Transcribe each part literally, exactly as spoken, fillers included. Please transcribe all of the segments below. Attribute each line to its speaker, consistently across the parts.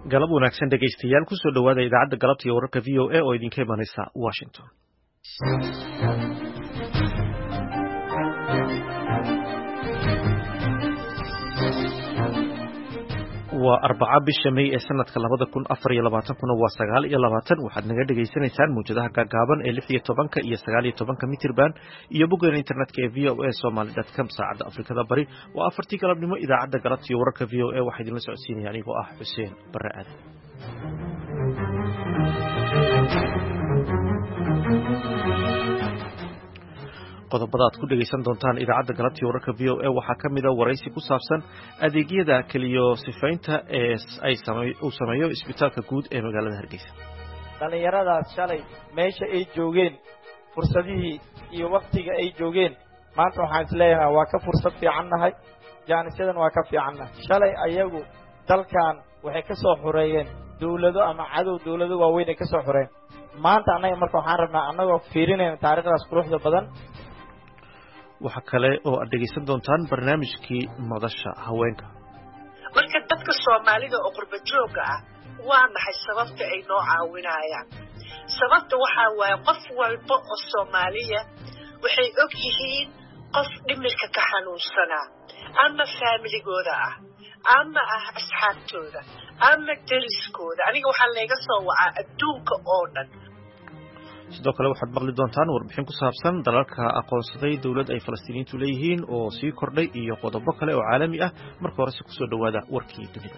Speaker 1: galab wanaagsan dhegaystayaal ku soo dhawaada idaacadda galabta iyo wararka v o a oo idinka imanaysa Washington. waa arbaca bisha May ee sanadka labada kun afar iyo labaatan kuna waa sagaal iyo labaatan waxaad naga dhageysanaysaan muujadaha gaagaaban ee lix iyo tobanka iyo sagaal iyo tobanka mitirban iyo boggeena internetka ee v o a somali dot com saacadda Afrikada Bari waa afartii galabnimo idaacadda galabta iyo wararka v o a waxaa idinla socodsiinaya anigoo ah Xuseen Barre Aadan. qodobada aad ku dhageysan doontaan idaacadda galabta iyo wararka v o a waxaa ka mid ah waraysi ku saabsan adeegyada kaliyo sifaynta ee ay uu sameeyo isbitaalka guud ee magaalada Hargeysa.
Speaker 2: dhalinyaradaas shalay meesha ay joogeen fursadihii iyo waqtiga ay joogeen maanta waxaan isleeyahay waa ka fursad fiican nahay jaanisadan waa ka fiicanna shalay ayagu dalkan waxay ka soo xoreeyeen dawlado ama cadow dawlado waaweyn ay ka soo xoreeyeen maanta annaga marka waxaan rabnaa annagoo fiirinayna taariikhdaas quruxda badan.
Speaker 1: waxa kale oo aad dhegeysan doontaan barnaamijkii madasha haweenka.
Speaker 3: marka dadka Soomaalida oo qurba jooga ah waa maxay sababta ay noo caawinayaan? sababta waxa waaye qof walba oo Soomaaliya waxay og yihiin qof dhimirka ka xanuunsana ama familigooda ah ama ah asxaabtooda ama deriskooda. aniga waxaa laga soo wacaa adduunka oo dhan.
Speaker 1: sidoo kale waxaad maqli doontaan warbixin ku saabsan dalalka aqoonsaday dawlad ay Falastiiniintu leeyihiin oo sii kordhay iyo qodobo kale oo caalami ah. marka hore si ku soo dhawaada warkii dunida.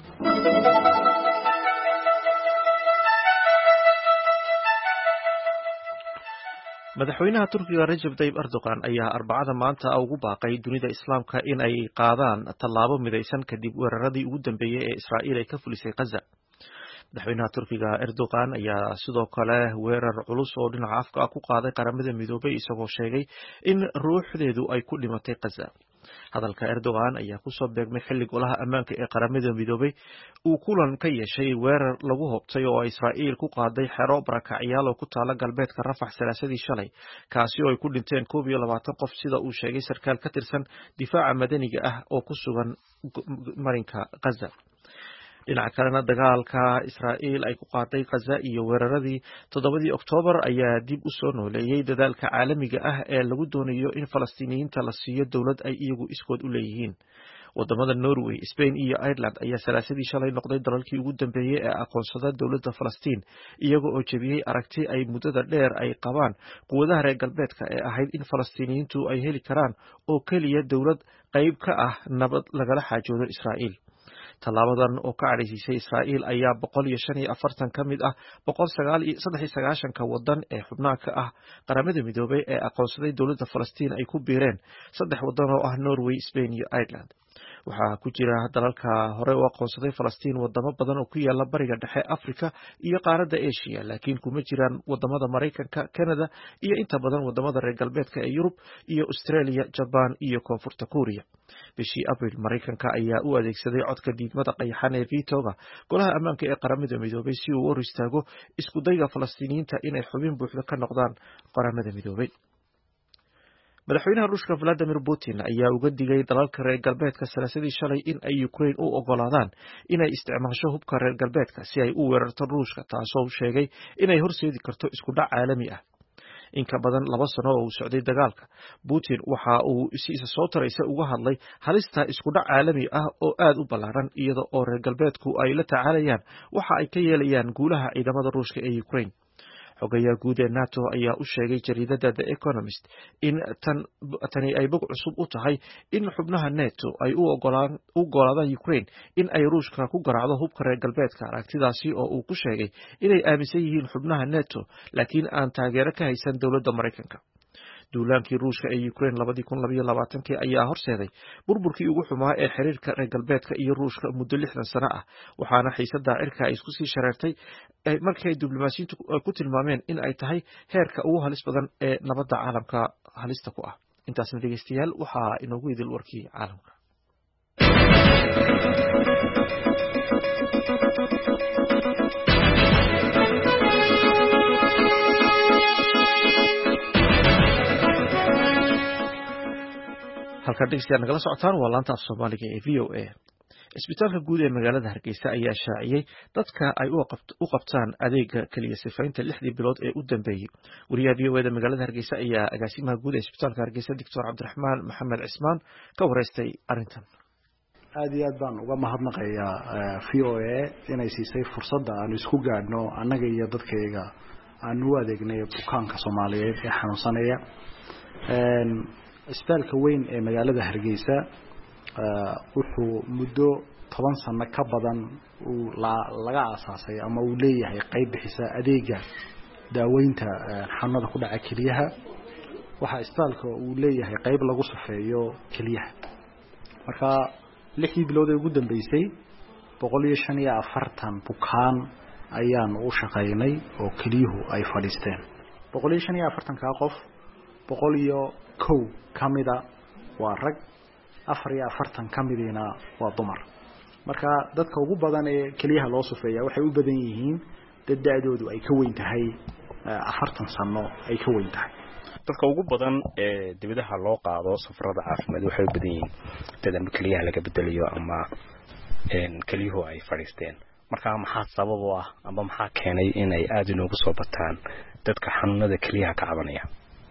Speaker 1: madaxweynaha Turkiga Recep Tayyip Erdogan ayaa arbacada maanta ugu baaqay dunida islaamka in ay qaadaan tallaabo midaysan kadib weeraradii ugu dambeeyay ee Israa'iil ay ka fulisay Gaza. madaxweynaha Turkiga Erdogan ayaa sidoo kale weerar culus oo dhinaca afka ah ku qaaday qaramada midoobay isagoo sheegay in ruuxdeedu ay ku dhimatay Gaza. hadalka Erdogan ayaa ku soo beegmay xilli golaha ammaanka ee qaramada midoobay uu kulan ka yeeshay weerar lagu hobtay oo Israa'iil ku qaaday xero barakacyaal oo ku taala galbeedka Rafax salaasadii shalay kaasi oo ay ku dhinteen koob iyo labaatan qof sida uu sheegay sarkaal ka tirsan difaaca madaniga ah oo ku sugan marinka Gaza. dhinaca kalena dagaalka Israa'iil ay ku qaaday Gaza iyo weeraradii toddobadii Oktoobar ayaa dib u soo nooleeyay dadaalka caalamiga ah ee lagu doonayo in Falastiiniyiinta la siiyo dawlad ay iyagu iskood u leeyihiin. wadamada Norway, Spain iyo Ireland ayaa salaasadii shalay noqday dalalkii ugu dambeeyay ee aqoonsada dawladda Falastiin iyaga oo jebiyay aragti ay muddada dheer ay qabaan quwadaha reer galbeedka ee ahayd in Falastiiniyiintu ay heli karaan oo keliya dawlad qayb ka ah nabad lagala xaajoodo Israa'iil. tallaabadan oo ka cadhaysisay Israa'iil ayaa boqol iyo shan iyo afartan ka mid ah boqol sagaal iyo saddex iyo sagaashan ka wadan ee xubnaha ka ah qaramada midoobay ee aqoonsaday dawladda Falastiin ay ku biireen saddex wadan oo ah Norway, Spain iyo Ireland. waxaa ku jira dalalka hore u aqoonsaday Falastiin wadamo badan oo ku yaala bariga dhexe Afrika iyo qaaradda Asia laakiin kuma jiraan wadamada Mareykanka, Canada iyo inta badan wadamada reer galbeedka ee Yurub iyo Australia, Japan iyo Koonfurta Kuuriya. bishii Abriil Mareykanka ayaa u adeegsaday codka diidmada qayaxan ee veto-ga golaha ammaanka ee qaramada midoobay si uu u hor istaago isku dayga Falastiiniyiinta inay xubin buuxda ka noqdaan qaramada midoobay. madaxweynaha Ruushka Vladimir Putin ayaa uga digay dalalka reer galbeedka salaasadii shalay in ay Ukraine u ogolaadaan inay isticmaasho hubka reer galbeedka si ay u weerarto Ruushka taasoo sheegay inay horseedi karto isku dhac caalami ah. in ka badan laba sano oo uu socday dagaalka, Putin waxa uu si isa soo taraysa uga hadlay halista isku dhac caalami ah oo aad u ballaaran iyada oo reer galbeedku ay la tacaalayaan waxa ay ka yeelayaan guulaha ciidamada Ruushka ee Ukraine. xogayaha guud ee NATO ayaa u sheegay jariidada The Economist in tan tani ay bog cusub u tahay in xubnaha NATO ay u ogolaan u ogolaadaan Ukraine in ay Ruushka ku garaacdo hubka reer galbeedka aragtidaasi oo uu ku sheegay inay aaminsan yihiin xubnaha NATO laakiin aan taageero ka haysan dawladda Mareykanka. duulaankii Ruushka ee Ukraine labadii kun laba iyo labaatan-kii ayaa horseeday burburkii ugu xumaa ee xiriirka reer galbeedka iyo Ruushka muddo lixdan sano ah waxaana xiisadda cirka ay isku sii shareertay markii ay diblomaasiyiintu ku tilmaameen in ay tahay heerka ugu halis badan ee nabadda caalamka halista ku ah. intaasna dhegeystayaal waxaa inoogu idil warkii caalamka. halka dhegeystayaal nagala socotaan waa laanta af Soomaaliga ee V O A. isbitaalka guud ee magaalada Hargeysa ayaa shaaciyay dadka ay u qabtaan adeega kaliya sifaynta lixdii bilood ee u dambeeyay. Wariyaha V O A da magaalada Hargeysa ayaa agaasimaha guud ee isbitaalka Hargeysa Doctor Cabdiraxmaan Maxamed Cismaan ka wareystay arrintan.
Speaker 4: aad iyo aad baan uga mahadnaqayaa V O A inay siisay fursadda aan isku gaadhno annaga iyo dadkayga aan u adeegnay bukaanka Soomaaliyeed ee xanuunsanaya. isbitaalka weyn ee magaalada Hargeysa wuxuu muddo toban sano ka badan uu laga aasaasay ama uu leeyahay qayb bixisa adeega daaweynta xanuunada ku dhaca kaliyaha. waxa isbitaalka uu leeyahay qayb lagu safeeyo kaliyaha. marka lixdii bilood ee ugu dambeysay boqol iyo shan iyo afartan bukaan ayaan u shaqaynay oo kaliyuhu ay fadhiisteen. boqol iyo shan iyo afartan ka qof boqol iyo kow kamida waa rag, afar iyo afartan kamidina waa dumar. marka dadka ugu badan ee kaliyaha loo safeeyaa waxay u badan yihiin dad da'doodu ay ka weyn tahay afartan sano ay ka weyn tahay.
Speaker 5: dadka ugu badan ee dibadaha loo qaado safarada caafimaad waxay u badan yihiin dad ama kaliyaha laga bedeliyo ama een kaliyuhu ay fadhiisteen. marka maxaa sabab u ah ama maxaa keenay inay aad inoogu soo bataan dadka xanuunada kaliyaha ka cabanaya?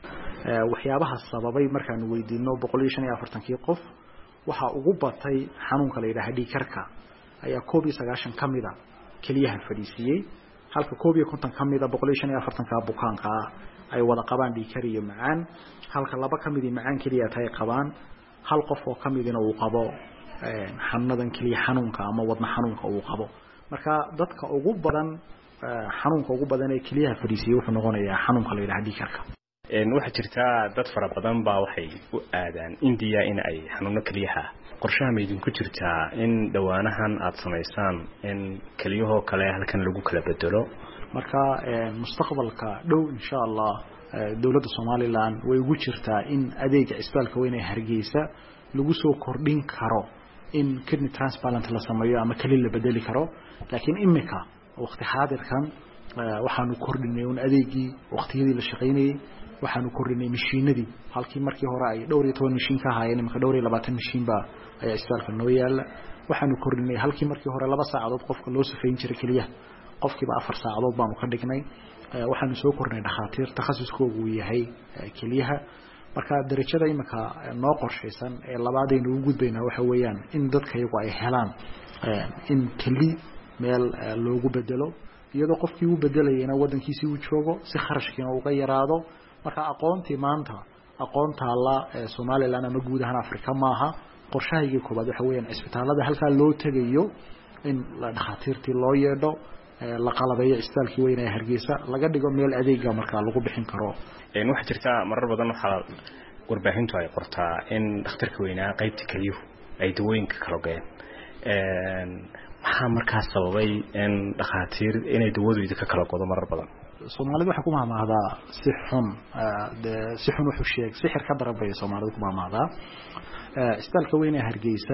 Speaker 4: waxyaabaha sababay markaan weydiino boqol iyo shan iyo afartan kii qof waxa ugu batay xanuunka la yiraahdo dhiigkarka ayaa koob iyo sagaashan kamida kaliyaha fadhiisiyay, halka koob iyo konton kamida boqol iyo shan iyo afartan ka bukaanka ay wada qabaan dhiigkar iyo macaan, halka laba kamidii macaan kaliya ay qabaan, hal qof oo kamidina uu qabo xanuunadan kaliya xanuunka ama wadna xanuunka uu qabo. marka dadka ugu badan xanuunka ugu badan ee kaliyaha fadhiisiyay wuxuu noqonayaa xanuunka la yiraahdo dhiigkarka.
Speaker 5: een waxa jirta dad fara badan baa waxay u aadaan India in ay xanuuno kaliyaha qorshaha meedin ku jirta in dhawaanahan aad sameysaan in kaliyaha kale halkan lagu kala bedelo.
Speaker 4: marka mustaqbalka dhow insha Allah dawladda Soomaaliland way ugu jirtaa in adeega isbitaalka weyn ee Hargeysa lagu soo kordhin karo in kidney transplant la sameeyo ama kaliya la bedeli karo. laakiin imika waqti xaadirkan waxaanu kordhinay un adeegii waqtiyadii la shaqeynayay, waxaanu kordhinay mashiinadii halkii markii hore ay dhowr iyo toban mashiin ka haayeen imika dhowr iyo labaatan mashiin ba ayaa isbitaalka noo yaala. waxaanu kordhinay halkii markii hore laba saacadood qofka loo safeyn jiray kaliya qofkiiba afar saacadood baanu ka dhignay. waxaanu soo kordhinay dhakhaatiir takhasuskoodu yahay kaliyaha. marka darajada imika noo qorshaysan ee labaadayna ugu gudbayna waxa weeyaan in dadka iyagu ay helaan in kali meel loogu bedelo iyadoo qofkii uu bedelayna wadankiisa uu joogo si kharashkiina uga yaraado. marka aqoontii maanta aqoonta la Soomaaliland ama guud ahaan Afrika maaha. qorshahayga koobaad waxa weeyaan isbitaalada halka loo tagayo in la dhakhaatiirtii loo yeedho, la qalabeeyo isbitaalkii weyn ee Hargeysa, laga dhigo meel adeega marka lagu bixin karo.
Speaker 5: een waxa jirta marar badan waxa warbaahintu ay qortaa in dhakhtarka weynaa qaybta kaliyuhu ay dawooyinka kala go'een. een maxaa markaas sababay in dhakhaatiir inay dawadooda ka kala go'do marar badan?
Speaker 4: Soomaalidu waxa ku maamahdaa si xun si xun wuxuu sheeg sixir ka darabay Soomaalidu ku maamahdaa. isbitaalka weyn ee Hargeysa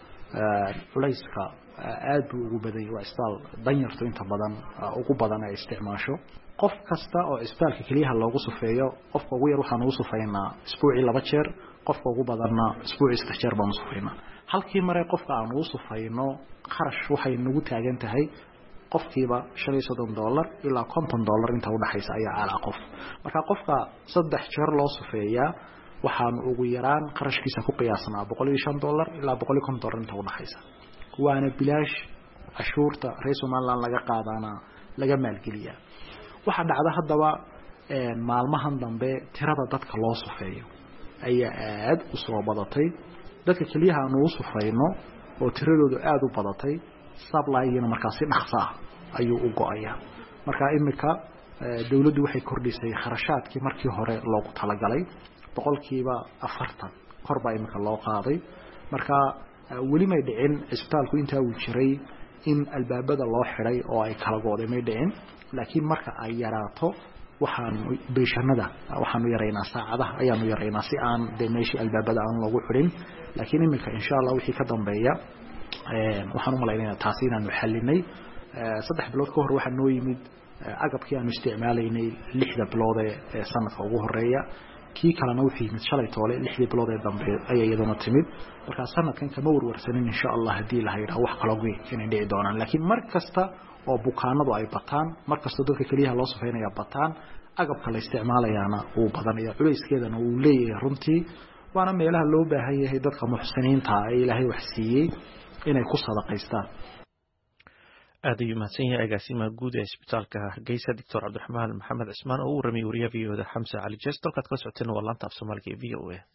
Speaker 4: culayska aad buu ugu baday. waa isbitaal danyarto inta badan ugu badan ay isticmaasho. qof kasta oo isbitaalka kaliyaha loogu safeeyo qofka ugu yar waxaan ugu safeynaa isbuuci laba jeer, qofka ugu badanna isbuuci saddex jeer baan u safeynaa. halkii mare qofka aan ugu safeyno kharash waxay nagu taagan tahay qofkiiba shan iyo soddon dollar ilaa konton dollar inta u dhaxaysa ayaa ala qof. marka qofka saddex jeer loo safeeyaa waxaan ugu yaraan qarashkiisa ku qiyaasnaa boqol iyo shan dollar ilaa boqol iyo konton dollar inta u dhaxaysa. waana bilaash cashuurta reer Soomaaliland laga qaadana laga maalgeliyaa. waxa dhacda hadaba maalmahan dambe tirada dadka loo safeeyo ayaa aad u soo badatay. dadka kaliyaha aan u safeyno oo tiradoodu aad u badatay supply-gina markaas si dhaqso ah ayuu u go'ayaa. marka imika dawladdu waxay kordhisay kharashaadkii markii hore loogu talagalay boqolkiiba afartan kor baa imika loo qaaday. marka weli may dhicin isbitaalku inta uu jiray in albaabada loo xiray oo ay kala go'day may dhicin. laakiin marka ay yaraato waxaan beeshanada waxaanu yareynaa saacadaha ayaanu yareynaa si aan deemeeshi albaabada aan loogu xirin. laakiin imika insha Allah wixii ka dambeeya een waxaan u maleynayaa taasi inaanu xalinay. saddex bilood ka hor waxa noo yimid agabkii aan isticmaalaynay lixda bilood ee sanadka ugu horeeya kii kalena wixii mid shalay toole lixdii bilood ee dambe ayay iyaduna timid marka sanadkan kama warwarsanin insha Allah hadii la hayraa wax kala weyn inay dhici doonaan laakiin mar kasta oo bukaanadu ay bataan mar kasta dadka kaliya loo safeynaya bataan agabka la isticmaalayaana uu badan iyo culeyskeedana uu leeyahay runtii waana meelaha loo baahan yahay dadka muxsiniinta ah ee Ilaahay wax siiyay inay ku sadaqaystaan
Speaker 1: aad ayuu mahadsan yahay agaasimaha guud ee isbitaalka Hargeysa Doctor Cabdiraxmaan Maxamed Cismaan oo u warramay wariyaha V O A Xamsa Cali Jesto ka ka socoteen waa laanta af Soomaaliga ee V O A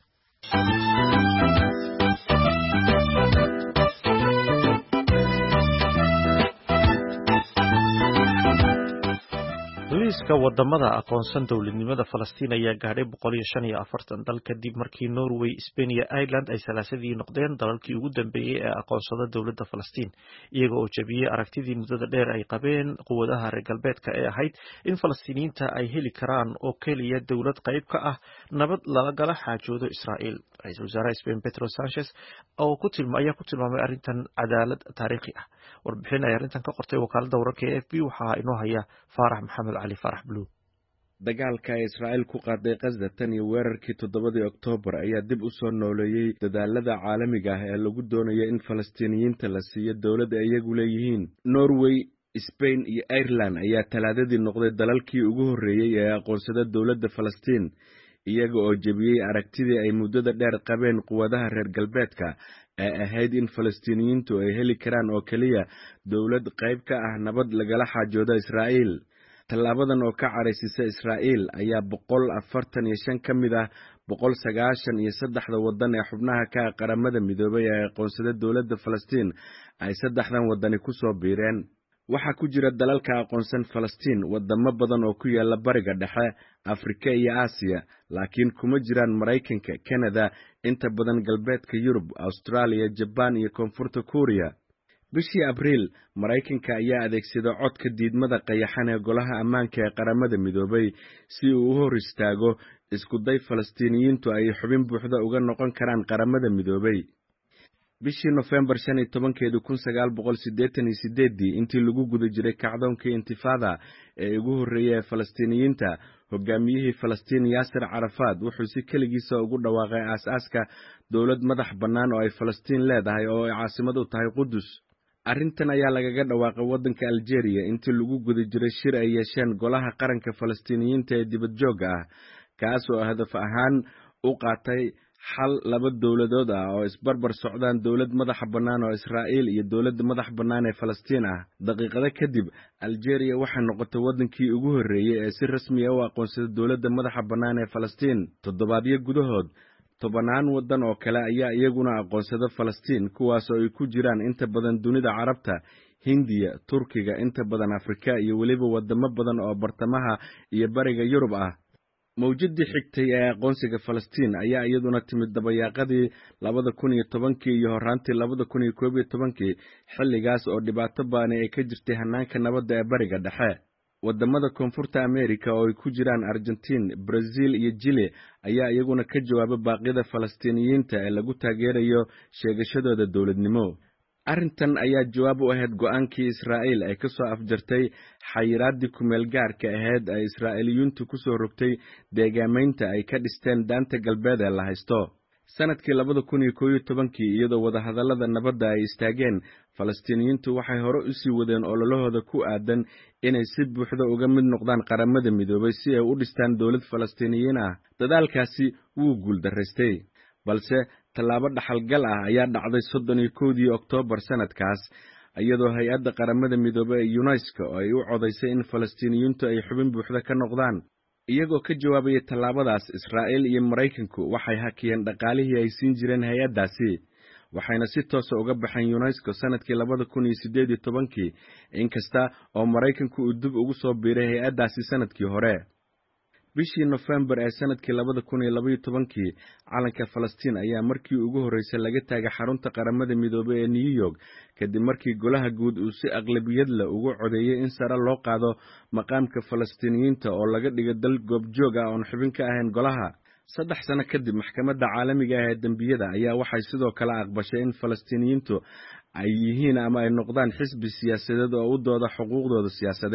Speaker 1: booliiska wadamada aqoonsan dowladnimada Falastiin ayaa gaadhay boqol iyo shan iyo afartan dal kadib markii Norway, Spain iyo Ireland ay salaasadii noqdeen dalalkii ugu dambeeyay ee aqoonsada dowladda Falastiin iyaga oo jabiyay aragtidii muddada dheer ay qabeen quwadaha reer galbeedka ee ahayd in Falastiiniyiinta ay heli karaan oo kaliya dowlad qayb ka ah nabad laga gala xaajoodo Israa'iil. Ra'iisul Wasaaraha Spain Pedro Sanchez oo ku tilmaamay ayaa ku tilmaamay arrintan cadaalad taariikhi ah. Warbixin ay arrintan ka qortay wakaaladda wararka ee A F P waxaa inoo haya Faarax Maxamed Ali Faarax Blue.
Speaker 6: dagaalka ay Israa'iil ku qaaday Gaza tan iyo weerarkii toddobadii Oktoobar ayaa dib u soo nooleeyay dadaalada caalamiga ah ee lagu doonayo in Falastiiniyiinta la siiyo dowlad ay iyagu leeyihiin. Norway, Spain iyo Ireland ayaa talaadadii noqday dalalkii ugu horreeyay ee aqoonsada dowladda Falastiin iyaga oo jabiyay aragtidii ay muddada dheer qabeen quwadaha reer galbeedka ee ahayd in Falastiiniyiintu ay heli karaan oo kaliya dowlad qayb ka ah nabad lagala xaajoodo Israa'iil. Tallaabadan oo ka caraysisa Israa'iil ayaa boqol afartan iyo shan ka mid ah boqol sagaashan iyo saddexda waddan ee xubnaha ka ah qaramada midoobay ee aqoonsada dowladda Falastiin ay saddexdan waddani ku soo biireen. waxaa ku jira dalalka aqoonsan Falastiin wadamo badan oo ku yaala bariga dhexe, Afrika iyo Aasiya, laakiin kuma jiraan Mareykanka, Canada, inta badan galbeedka Yurub, Australia, Japan iyo Koonfurta Kuuriya. Bishii Abriil, Mareykanka ayaa adeegsaday codka diidmada qayaxan ee golaha ammaanka ee qaramada midoobay si uu u hor istaago isku day Falastiiniyiintu ay xubin buuxda uga noqon karaan qaramada midoobay. Bishii November shan iyo tobankeeda kun sagaal boqol siddeetan iyo siddeed intii lagu guda jiray kacdoonkii intifada ee ugu horreeyay ee Falastiiniyiinta, hogaamiyihii Falastiin Yasser Arafat wuxuu si kaligiisa ugu dhawaaqay aas-aaska dowlad madax bannaan oo ay Falastiin leedahay oo ay caasimad u tahay Qudus. Arrintan ayaa lagaga dhawaaqay waddanka Algeria intii lagu guda jiray shir ay yeesheen golaha qaranka Falastiiniyiinta ee dibad joogga ah, kaas oo hadaf ahaan u qaatay xal laba dowladood ah oo isbarbar socdaan dowlad madax bannaan oo Israa'iil iyo dowladda madax bannaan ee Falastiin ah. Daqiiqado kadib, Algeria waxay noqotay waddankii ugu horreeyay ee si rasmi ah u aqoonsaday dowladda madax bannaan ee Falastiin. Toddobaadyo gudahood, tobanaan waddan oo kale ayaa iyaguna aqoonsada Falastiin, kuwaas oo ay ku jiraan inta badan dunida Carabta, Hindiya, Turkiga, inta badan Afrika iyo weliba wadamo badan oo bartamaha iyo bariga Yurub ah. mawjadii xigtay ee aqoonsiga Falastiin ayaa iyaduna timid dabayaaqadii labada kun iyo tobankii iyo horaantii labada kun iyo koob iyo tobankii, xilligaas oo dhibaato badan ay ka jirtay hanaanka nabadda ee bariga dhexe. Wadamada Koonfurta Ameerika oo ay ku jiraan Argentine, Brazil iyo Chile ayaa iyaguna ka jawaabay baaqyada Falastiiniyiinta ee lagu taageerayo sheegashadooda dowladnimo. Arrintan ayaa jawaab u ahayd go'aankii Israa'iil ay ka soo afjartay xayiraadii kumeel gaarka ahayd ay Israa'iiliyiintu ku soo rogtay deegaamaynta ay ka dhisteen daanta galbeed ee la haysto. Sanadkii labada kun iyo koob iyo tobankii, iyadoo wadahadallada nabadda ay istaageen, Falastiiniyiintu waxay hore u sii wadeen ololahooda ku aadan inay si buuxda uga mid noqdaan qaramada midoobay si ay u dhistaan dowlad Falastiiniyiin ah. Dadaalkaasi wuu guuldaraystay, balse tallaabo dhaxalgal ah ayaa dhacday soddon iyo kowdii Oktoobar sanadkaas, iyadoo hay-adda qaramada midoobay ee UNESCO ay u codaysay in Falastiiniyiintu ay xubin buuxda ka noqdaan. Iyagoo ka jawaabaya tallaabadaas, Israa'iil iyo Mareykanku waxay hakiyeen dhaqaalihii ay siin jireen hay-addaasi, waxayna si toosa uga baxeen UNESCO sanadkii labada kun iyo siddeed iyo tobankii, inkasta oo Mareykanku uu dib ugu soo biiray hay-addaasi sanadkii hore. Bishii November ee sanadkii labada kun iyo laba iyo tobankii, calanka Falastiin ayaa markii ugu horreysay laga taagay xarunta qaramada midoobay ee New York, kadib markii golaha guud uu si aqlabiyad leh ugu codeeyay in sare loo qaado maqaamka Falastiiniyiinta oo laga dhigo dal goobjoog ah oon xubin ka ahayn golaha. Saddex sano kadib, maxkamadda caalamiga ah ee dembiyada ayaa waxay sidoo kale aqbashay in Falastiiniyiintu ay yihiin ama ay noqdaan xisbi siyaasadeed oo u dooda xuquuqdooda siyaasadeed.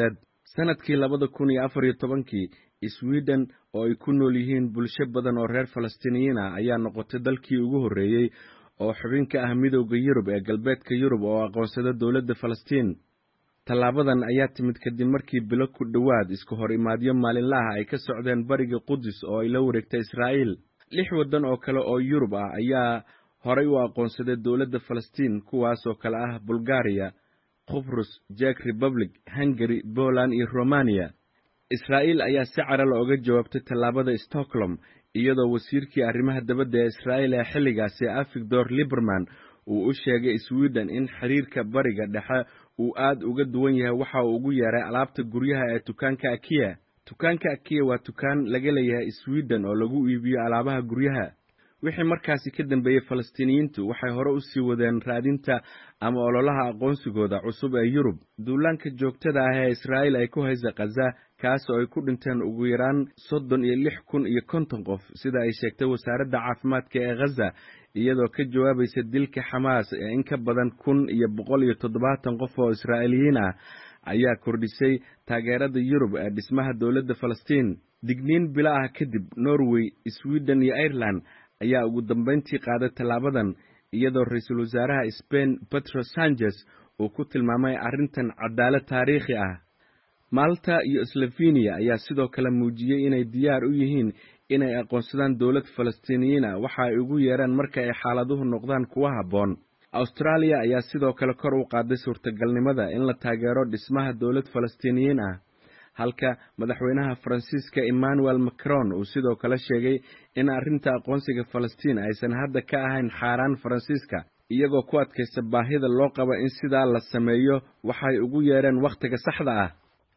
Speaker 6: sanadkii labada kun iyo afar iyo tobankii sweden oo ay ku nool yihiin bulsho badan oo reer falastiiniyiin ah ayaa noqotay dalkii ugu horreeyey oo xubin ka ah midowda yurub ee galbeedka yurub oo aqoonsada dowladda falastiin tallaabadan ayaa timid kadib markii bilo ku dhowaad isku hor imaadyo maalinlaha ay ka socdeen bariga qudus oo ay la wareegtay israa'iil lix waddan oo kale oo yurub ah ayaa horay u aqoonsaday dowladda falastiin kuwaas oo kale ah bulgaariya qubrus jek republic hungary poland iyo romania israa'iil ayaa si cara looga jawaabtay tallaabada stockholm iyadoo wasiirkii arrimaha dabadda ee israa'iil ee xilligaasi avigdor liberman uu u sheegay sweden in xiriirka bariga dhexe uu aad uga duwan yahay waxa uu ugu yeeray alaabta guryaha ee dukaanka akiya dukaanka akiya waa dukaan laga leeyahay sweden oo lagu iibiyo alaabaha guryaha wixii markaasi ka dambeeyey falastiiniyiintu waxay hore u sii wadeen raadinta ama ololaha aqoonsigooda cusub ee yurub duulaanka joogtada ah ee israa'iil ay ku haysa khaza kaas oo ay ku dhinteen ugu yaraan soddon iyo lix kun iyo konton qof sida ay sheegtay wasaaradda caafimaadka ee khaza iyadoo ka jawaabaysa dilka xamaas ee in ka badan kun iyo boqol iyo toddobaatan qof oo israa'iiliyiin ah ayaa kordhisay taageerada yurub ee dhismaha dowladda falastiin digniin bilo ah kadib norway sweden iyo ireland ayaa ugu dambayntii qaaday tallaabadan iyadoo ra-iisul wasaaraha Spain Pedro Sanchez uu ku tilmaamay arrintan cadaalad taariikhi ah Malta iyo Slovenia ayaa sidoo kale muujiyay inay diyaar u yihiin inay aqoonsadaan dowlad Falastiiniyiin ah waxa ay ugu yeeraan marka ay xaaladuhu noqdaan kuwa habboon Australia ayaa sidoo kale kor u qaaday suurtagalnimada in la taageero dhismaha dowlad Falastiiniyiin ah halka madaxweynaha Faransiiska Emmanuel Macron uu sidoo kale sheegay in arrinta aqoonsiga Falastiin aysan hadda ka ahayn xaaraan Faransiiska iyagoo ku adkaysta baahida loo qabo in sidaa la sameeyo waxay ugu yeereen waqtiga saxda ah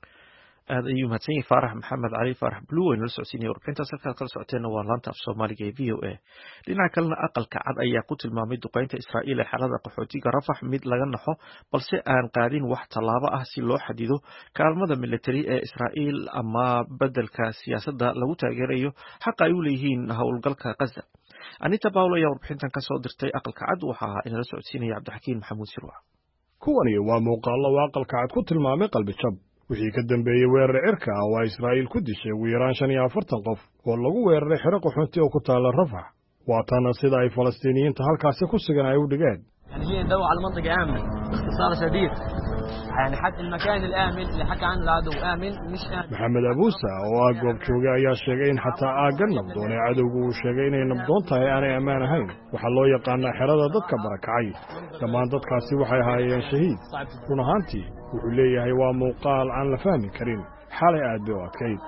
Speaker 1: aad ayuu mahadsan yahay Faarax Maxamed Cali Faarax Blue ee nala socodsiinaya warkintaas halkaad kala socoteena waa laanta af Soomaaliga ee V O A dhinaca kalena aqalka cad ayaa ku tilmaamay duqeynta Israa'iil ee xaalada qaxootiga Rafah mid laga naxo balse aan qaadin wax tallaabo ah si loo xadido kaalmada military ee Israa'iil ama bedelka siyaasadda lagu taageerayo xaq ay u leeyihiin howlgalka Gaza Anita Paulo ayaa warbixintan ka soo dirtay aqalka cad waxaa inala socodsiinaya Cabdixakiin Maxamuud Sirwa
Speaker 7: kuwani waa muuqaallo aqalka cad ku tilmaamay qalbi jab wixii ka dambeeyay weerar cirka ah oo Israa'iil ku dishay ugu yaraan shan iyo afartan qof oo lagu weeraray xero qaxooti oo ku taala Rafah waa tan sida ay Falastiiniyiinta halkaas ku sugan ay u dhigeen
Speaker 8: هي ندور على منطقة آمنة باختصار شديد يعني حتى المكان الآمن اللي حكى عنه العدو آمن مش آمن
Speaker 7: محمد أبوسا oo ah goob jooga ayaa sheegay in xataa aagan nabdoon ee cadowgu uu sheegay inay nabdoon tahay aanay ammaan ahayn waxa loo yaqaan xerada dadka barakacay dhammaan dadkaasi waxay ahaayeen shahiid run ahaantii wuxuu leeyahay waa muuqaal aan la fahmi karin xalay aad bay u adkayd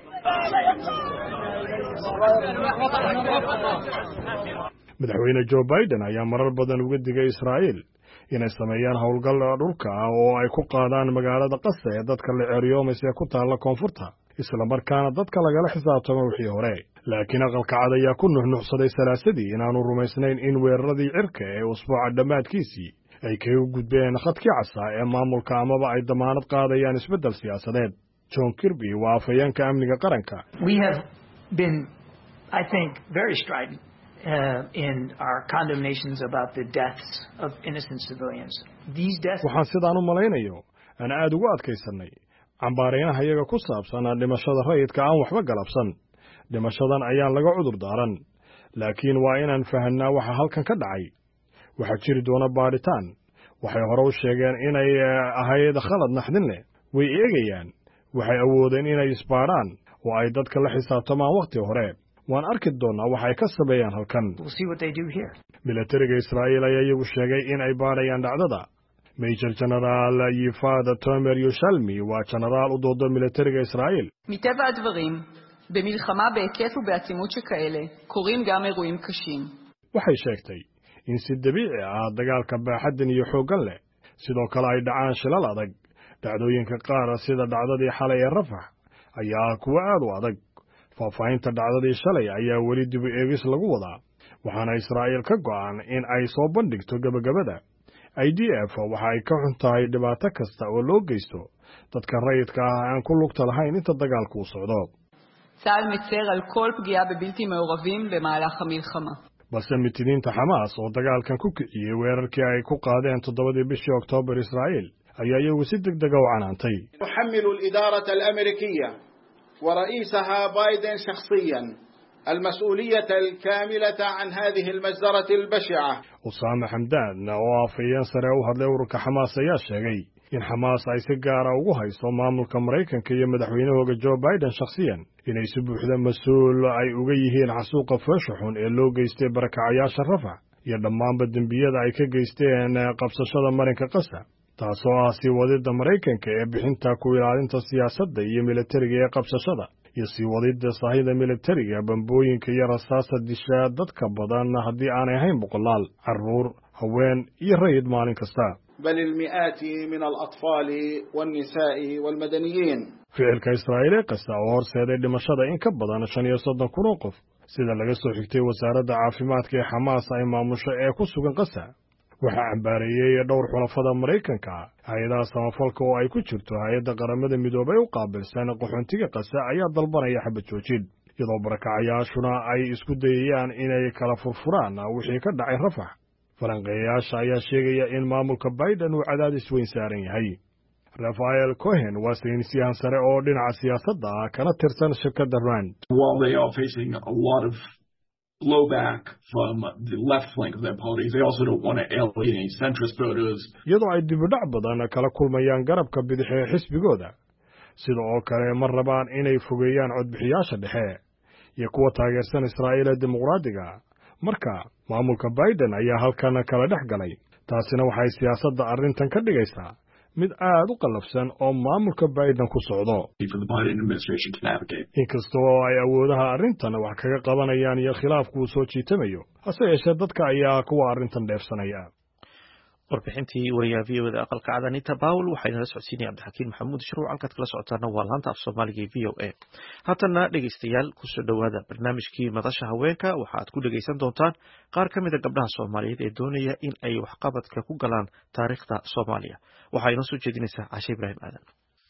Speaker 7: madaxweyne Joe Biden ayaa marar badan uga digay Israa'iil inay sameeyaan howlgal dhulka ah oo ay ku qaadaan magaalada Gaza ee dadka la ceeriyoomaysa ku taala koonfurta isla markaana dadka lagala xisaabtamo wixii hore laakiin aqalka cad ayaa ku nuxnuxsaday salaasadii inaanu rumaysnayn in weeraradii cirka ee usbuuca dhamaadkiisii ay kaga gudbeen khadkii casa ee maamulka amaba ay damaanad qaadayaan isbeddel siyaasadeed John Kirby waa afhayeenka amniga qaranka
Speaker 9: We have been I think very strident Uh, in our condemnations about the deaths of innocent civilians. These deaths
Speaker 7: waxaan sidaan u malaynayo aan aad ugu adkaysanay cambaaraynaha iyaga ku saabsan dhimashada rayidka aan waxba galabsan dhimashadan ayaan laga cudur daaran laakiin waa inaan fahanaa waxa halkan ka dhacay waxa jiri doona baaritaan waxay hore u sheegeen inay ahayd khalad naxdin leh way eegayaan waxay awoodeen inay isbaaraan oo ay dadka la xisaabtamaan waqti hore waan arki doonaa waxa ay ka sameeyaan halkan militariga Israa'iil ayaa iyagu sheegay in ay baarayaan dhacdada Major General Yifad Tomer Yushalmi waa generaal u doodo militariga Israa'iil
Speaker 10: מטבע הדברים במלחמה בהיקף ובעצימות שכאלה קורים גם אירועים קשים
Speaker 7: waxay sheegtay in si dabiici ah dagaalka baaxaddan iyo xooggan leh sidoo kale ay dhacaan shilal adag dhacdooyinka qaar sida dhacdadii xalay ee Rafah ayaa kuwa aad u adag faafahinta dhacdadii shalay ayaa weli dib u eegis lagu wadaa waxaana Israa'iil ka go'an in ay soo bandhigto gabagabada I D F waxa ay ka xun tahay dhibaato kasta oo loo geysto dadka rayidka ah aan ku lugta lahayn inta dagaalku u socdo
Speaker 10: צה"ל מצר על כל פגיעה בבלתי מעורבים במהלך המלחמה
Speaker 7: balse mitiniinta Xamaas oo dagaalkan ku kiciyay weerarkii ay ku qaadeen toddobadii bishii Oktoobar Israa'iil ayaa iyagu si degdega u canaantay.
Speaker 11: تحمل الإدارة الأمريكية ورئيسها بايدن شخصيا المسؤولية الكاملة عن هذه المجزرة البشعة.
Speaker 7: أسامة حمدان oo afayeen sare u hadlay ururka Xamaas ayaa sheegay in Xamaas ay si gaar ah ugu hayso maamulka Mareykanka iyo madaxweynahooda Joe Biden shakhsiyan inay si buuxda mas'uul ay uga yihiin xasuuqa fooshaxun ee loo geystay barakacayaasha Rafax iyo dhammaanba dembiyada ay ka geysteen qabsashada marinka Gaza, taasoo ah sii wadida Mareykanka ee bixinta ku ilaalinta siyaasadda iyo militariga ee qabsashada iyo sii wadida sahayda militariga bambooyinka iyo rasaasta disha dadka badan haddii aanay ahayn boqolaal carruur haween iyo rayid maalin kasta.
Speaker 11: بل المئات من الأطفال والنساء والمدنيين.
Speaker 7: ficilka Israa'iil ee Gaza oo horseeday dhimashada in ka badan shan iyo soddon kun oo qof sida laga soo xigtay wasaaradda caafimaadka ee Xamaas ay maamusho ee ku sugan Gaza waxaa cambaareeyay dhowr xulafada Mareykanka hay'adaha samafalka oo ay ku jirto hay'adda qaramada midoobay u qaabilsan qaxoontiga Gaza ayaa dalbanaya xabad joojin iyadoo barakacayaashuna ay isku dayayaan inay kala furfuraan wixii ka dhacay Rafax. falanqeeyaasha ayaa sheegaya in maamulka Biden uu cadaadis weyn saaran yahay. Rafael Cohen waa saynisyahan sare oo dhinaca siyaasadda ah kana tirsan shirkadda Rand.
Speaker 12: While they are facing a lot of blowback from the left flank of their party, they also don't want to alienate centrist voters.
Speaker 7: iyadoo ay dibudhac badan kala kulmayaan garabka bidix ee xisbigooda sida oo kale ma rabaan inay fogeeyaan codbixiyaasha dhexe iyo kuwa taageersan Israa'iil ee dimuqraadiga. marka maamulka Biden ayaa halkan kala dhex galay, taasina waxay siyaasadda arrintan ka dhigaysaa mid aad u qalafsan oo maamulka Biden ku socdo. inkastoo ay awoodaha arrintan wax kaga qabanayaan iyo khilaafku uu soo jiitamayo, hase yeeshee dadka ayaa kuwa arrintan dheefsanaya.
Speaker 1: warbixintii wariyaha v o da aqalka cad Anita Powell waxayna la socodsiinaya Cabdixakiin Maxamuud Shruuc. halkaad kala socotaana waa laanta af Soomaaliga ee V O A. haatana dhegeystayaal ku soo dhowaada barnaamijkii madasha haweenka. waxaad ku dhegeysan doontaan qaar ka mid a gabdhaha Soomaaliyeed ee doonaya in ay waxqabadka ku galaan taariikhda Soomaaliya. waxaa inoo soo jeedinaysaa Cashe Ibraahim Aadan.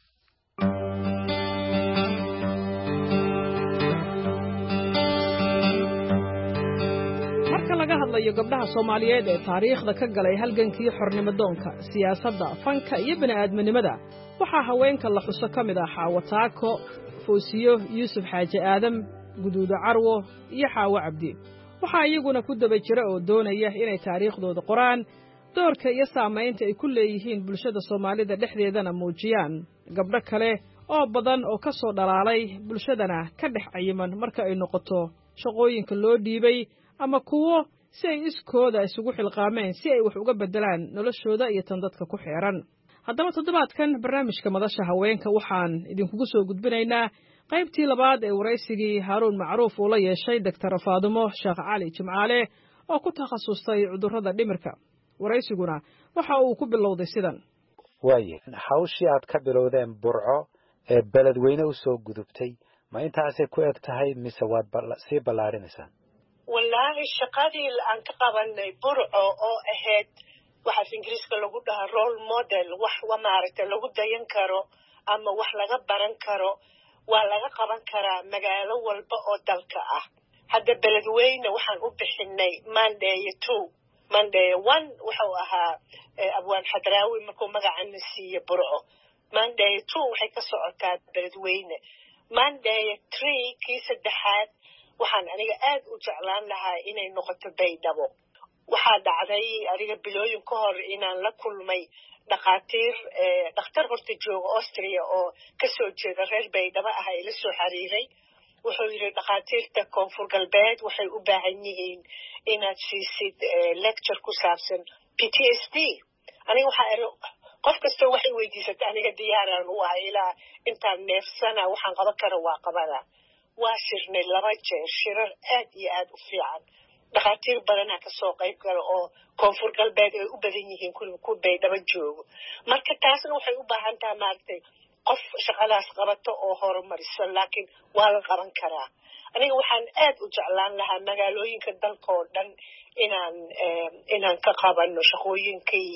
Speaker 13: laga hadlayo gabdhaha Soomaaliyeed ee taariikhda ka galay halgankii xornimo-doonka, siyaasadda, fanka iyo bini'aadminimada, waxaa haweenka la xuso ka mid ah Xaawo Taako, Foosiyo Yuusuf Xaaji Aadam, Guduudo Carwo iyo Xaawo Cabdi. waxaa iyaguna ku daba jira oo doonaya inay taariikhdooda qoraan, doorka iyo saamaynta ay ku leeyihiin bulshada Soomaalida dhexdeedana muujiyaan. gabdho kale oo badan oo ka soo dhalaalay bulshadana ka dhex cayiman marka ay noqoto shaqooyinka loo dhiibay ama kuwo si ay iskooda isugu xilqaameen si ay wax uga bedelaan noloshooda iyo tan dadka ku xeeran. haddaba toddobaadkan barnaamijka madasha haweenka waxaan idinkugu soo gudbinaynaa qaybtii labaad ee waraysigii Haaruun Macruuf uu la yeeshay Doctor Faadumo Sheekh Cali Jimcaale oo ku takhasustay cudurrada dhimirka. waraysiguna waxa uu ku bilowday sidan.
Speaker 14: waaye hawshii aad ka bilowdeen Burco ee beledweyne u soo gudubtay ma intaasay ku eg tahay mise waad sii ballaarinaysaa?
Speaker 3: wallaahi shaqadii aan ka qabanay Burco oo ahayd waxa Ingiriiska lagu dhahaa role model, wax wa maaragtay lagu dayan karo ama wax laga baran karo waa laga qaban karaa magaalo walba oo dalka ah. hadda beledweyne waxaan u bixinay Monday two Monday one wuxuu ahaa Abwaan Xadraawi markuu magacaana siiyay Burco. Monday two waxay ka socotaa beledweyne. Monday three kii saddexaad waxaan aniga aad u jeclaan lahaa inay noqoto Baydhabo. waxaa dhacday aniga bilooyin ka hor inaan la kulmay dhaqaatiir dhakhtar horta jooga Austria oo ka soo jeeda reer Baydhabo ah ay la soo xiriiray. wuxuu yiri dhaqaatiirta koonfur galbeed waxay u baahan yihiin inaad siisid lecture ku saabsan P T S D. aniga waxa qof kasta waxay weydiisatay aniga diyaaraan u ahay ilaa intaan neefsana waxaan qaban karo waa qabada. waa shirnay laba jeer shirar aad iyo aad u fiican. dhaqaatiir badanaa ka soo qayb gala oo koonfur galbeed ay u badan yihiin ku Baydhabo joogo. marka taasna waxay u baahan tahay maaragtay qof shaqadaas qabato oo horumarisan, laakiin waa la qaban karaa. aniga waxaan aad u jeclaan lahaa magaalooyinka dalka oo dhan inaan inaan ka qabano shaqooyinkii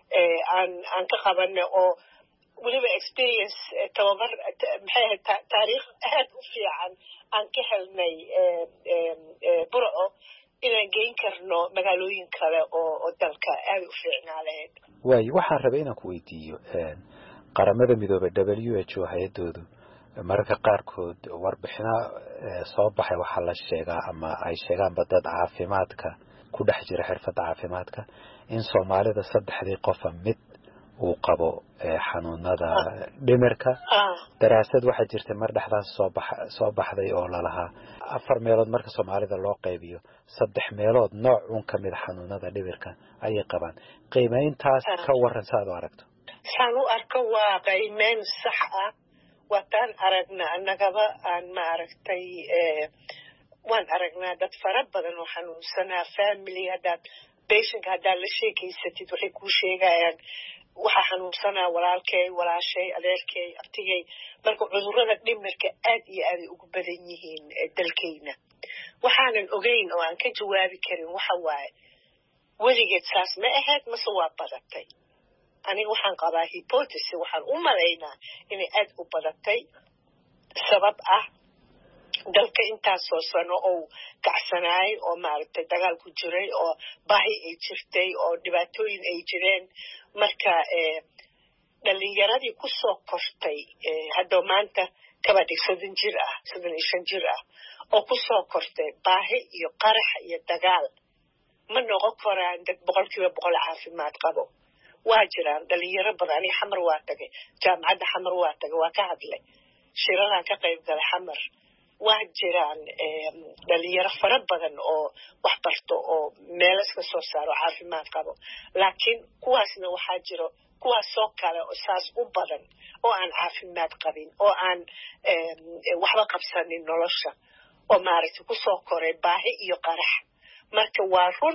Speaker 3: aan aan ka qabano oo weliba experience tababar maxay ahayd taariikh aad u fiican aan ka helnay Burco. inaan geyn karno magaalooyin kale oo oo dalka aad u fiicnaa lahayd.
Speaker 14: waayo waxaan rabay inaan ku weydiiyo qaramada midoobay W H O hay-adoodu mararka qaarkood warbixina soo baxay waxaa la sheegaa ama ay sheegaanba dad caafimaadka ku dhex jira xirfadda caafimaadka in Soomaalida saddexdii qofa mid uu qabo xanuunada dhimirka. daraasad waxaa jirtay mar dhexdaas soo bax soo baxday oo la lahaa afar meelood marka Soomaalida loo qaybiyo saddex meelood nooc un ka mid xanuunada dhimirka ayay qabaan. qiimeyntaas ka waran saad u aragto?
Speaker 3: saan u arko waa qiimeyn sax ah. wataan aragnaa annagaba aan ma aragtay waan aragnaa dad fara badan oo xanuunsanaa family haddaad patient haddaad la sheekaysatid waxay kuu sheegayaan waxaa xanuunsanaa walaalkay walaashay adeerkay abtigay marka cudurrada dhimirka aad iyo aaday ugu badan yihiin dalkayna waxaanan ogeyn oo aan ka jawaabi karin waxa waaye weligeed saas ma ahayd mase waa badatay. aniga waxaan qabaa hypothesis waxaan u malaynaa inay aad u badatay sabab ah dalka intaasoo sano oo kacsanaay oo maaragtay dagaal ku jiray oo baahi ay jirtay oo dhibaatooyin ay jireen marka dhalinyaradii kusoo kortay haddoo maanta kaba dhig soddon jir ah soddon iyo shan jir ah oo kusoo kortay baahi iyo qarax iyo dagaal ma noqon karaan dad boqolkiiba boqol caafimaad qabo. waa jiraan dhalinyaro badan aniga xamar waa tagay jaamacadda xamar waa tagay waa ka hadlay shiraraan ka qayb galay xamar. waa jiraan dhalinyaro fara badan oo wax barto oo meelo iska soo saaro caafimaad qabo laakiin kuwaasna waxaa jiro kuwaasoo kale oo saas u badan oo aan caafimaad qabin oo aan waxba qabsanin nolosha oo maaragtay kusoo koray baahi iyo qarax. marka waa run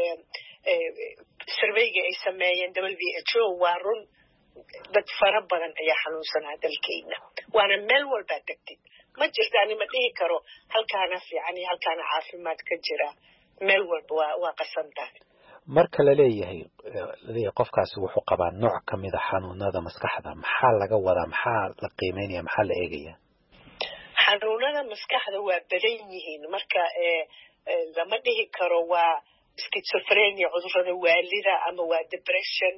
Speaker 3: surveyga ay sameeyeen W H O waa run dad fara badan ayaa xanuunsanaa dalkayna waana meel walbaa degtid ma jirta ani ma dhihi karo halkaana fiican iyo halkaana caafimaad ka jira meel walba waa waa qasan tahay.
Speaker 14: marka la leeyahay leeyahay qofkaasi wuxuu qabaa nooc ka mid ah xanuunada maskaxda maxaa laga wadaa maxaa la qiimeynaya maxaa la eegaya?
Speaker 3: xanuunada maskaxda waa badan yihiin marka lama dhihi karo waa schizophrenia cudurrada waalida ama waa depression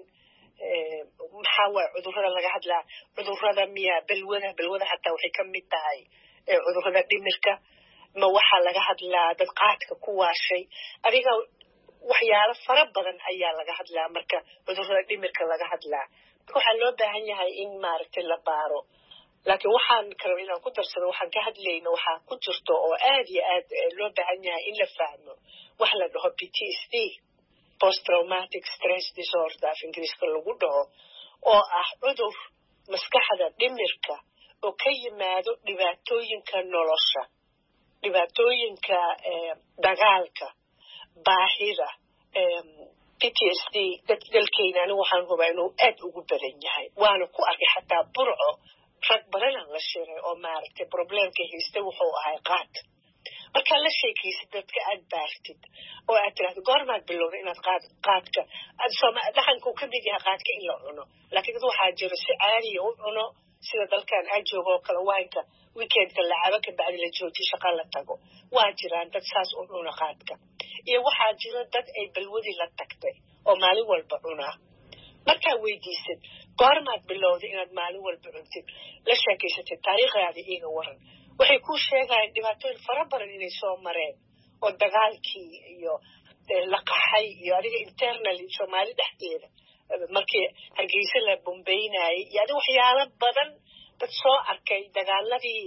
Speaker 3: maxaa waa cudurrada laga hadlaa cudurrada miya balwada balwada hataa waxay ka mid tahay cudurrada dhimirka ma waxaa laga hadlaa dad qaadka ku waashay adiga waxyaalo fara badan ayaa laga hadlaa marka cudurrada dhimirka laga hadlaa waxaa loo baahan yahay in maaragtay la baaro laakiin waxaan kale inaan ku darsado waxaan ka hadlayno waxaa ku jirto oo aad iyo aad loo baahan yahay in la fahmo wax la dhaho P T S D post traumatic stress disorder af ingiriiska lagu dhaho oo ah cudur maskaxda dhimirka oo ka yimaado dhibaatooyinka nolosha dhibaatooyinka dagaalka baahida P T S D dalkayna anigu waxaan hubaa inuu aad ugu badan yahay waana ku arkay xataa burco rag badanaan la shiray oo maaragtay problemka haystay wuxuu ahay qaad markaa la sheekaysid dadka aad baartid oo aad tiraahdo goormaad bilowda inaad qaad qaadka dhaqanka uu ka mid yahay qaadka in la cuno laakiin dad waxaa jiro si caadiya u cuno sida dalkan aad joogo oo kale waanka weekendka la cabo kabacdi la joojiyo shaqa la tago waa jiraan dad saas u cuna qaadka iyo waxaa jiro dad ay balwadii la tagtay oo maalin walba cunaa markaa weydiisid goormaad bilowda inaad maalin walba cuntid la sheekaysatid taariikhdaada iiga waran waxay kuu sheegayaan dhibaatooyin fara badan inay soo mareen oo dagaalkii iyo la qaxay iyo adiga internaly soomaali dhexdeeda markii hargeysa la bombeynayay iyo adiga waxyaalo badan dad soo arkay dagaaladii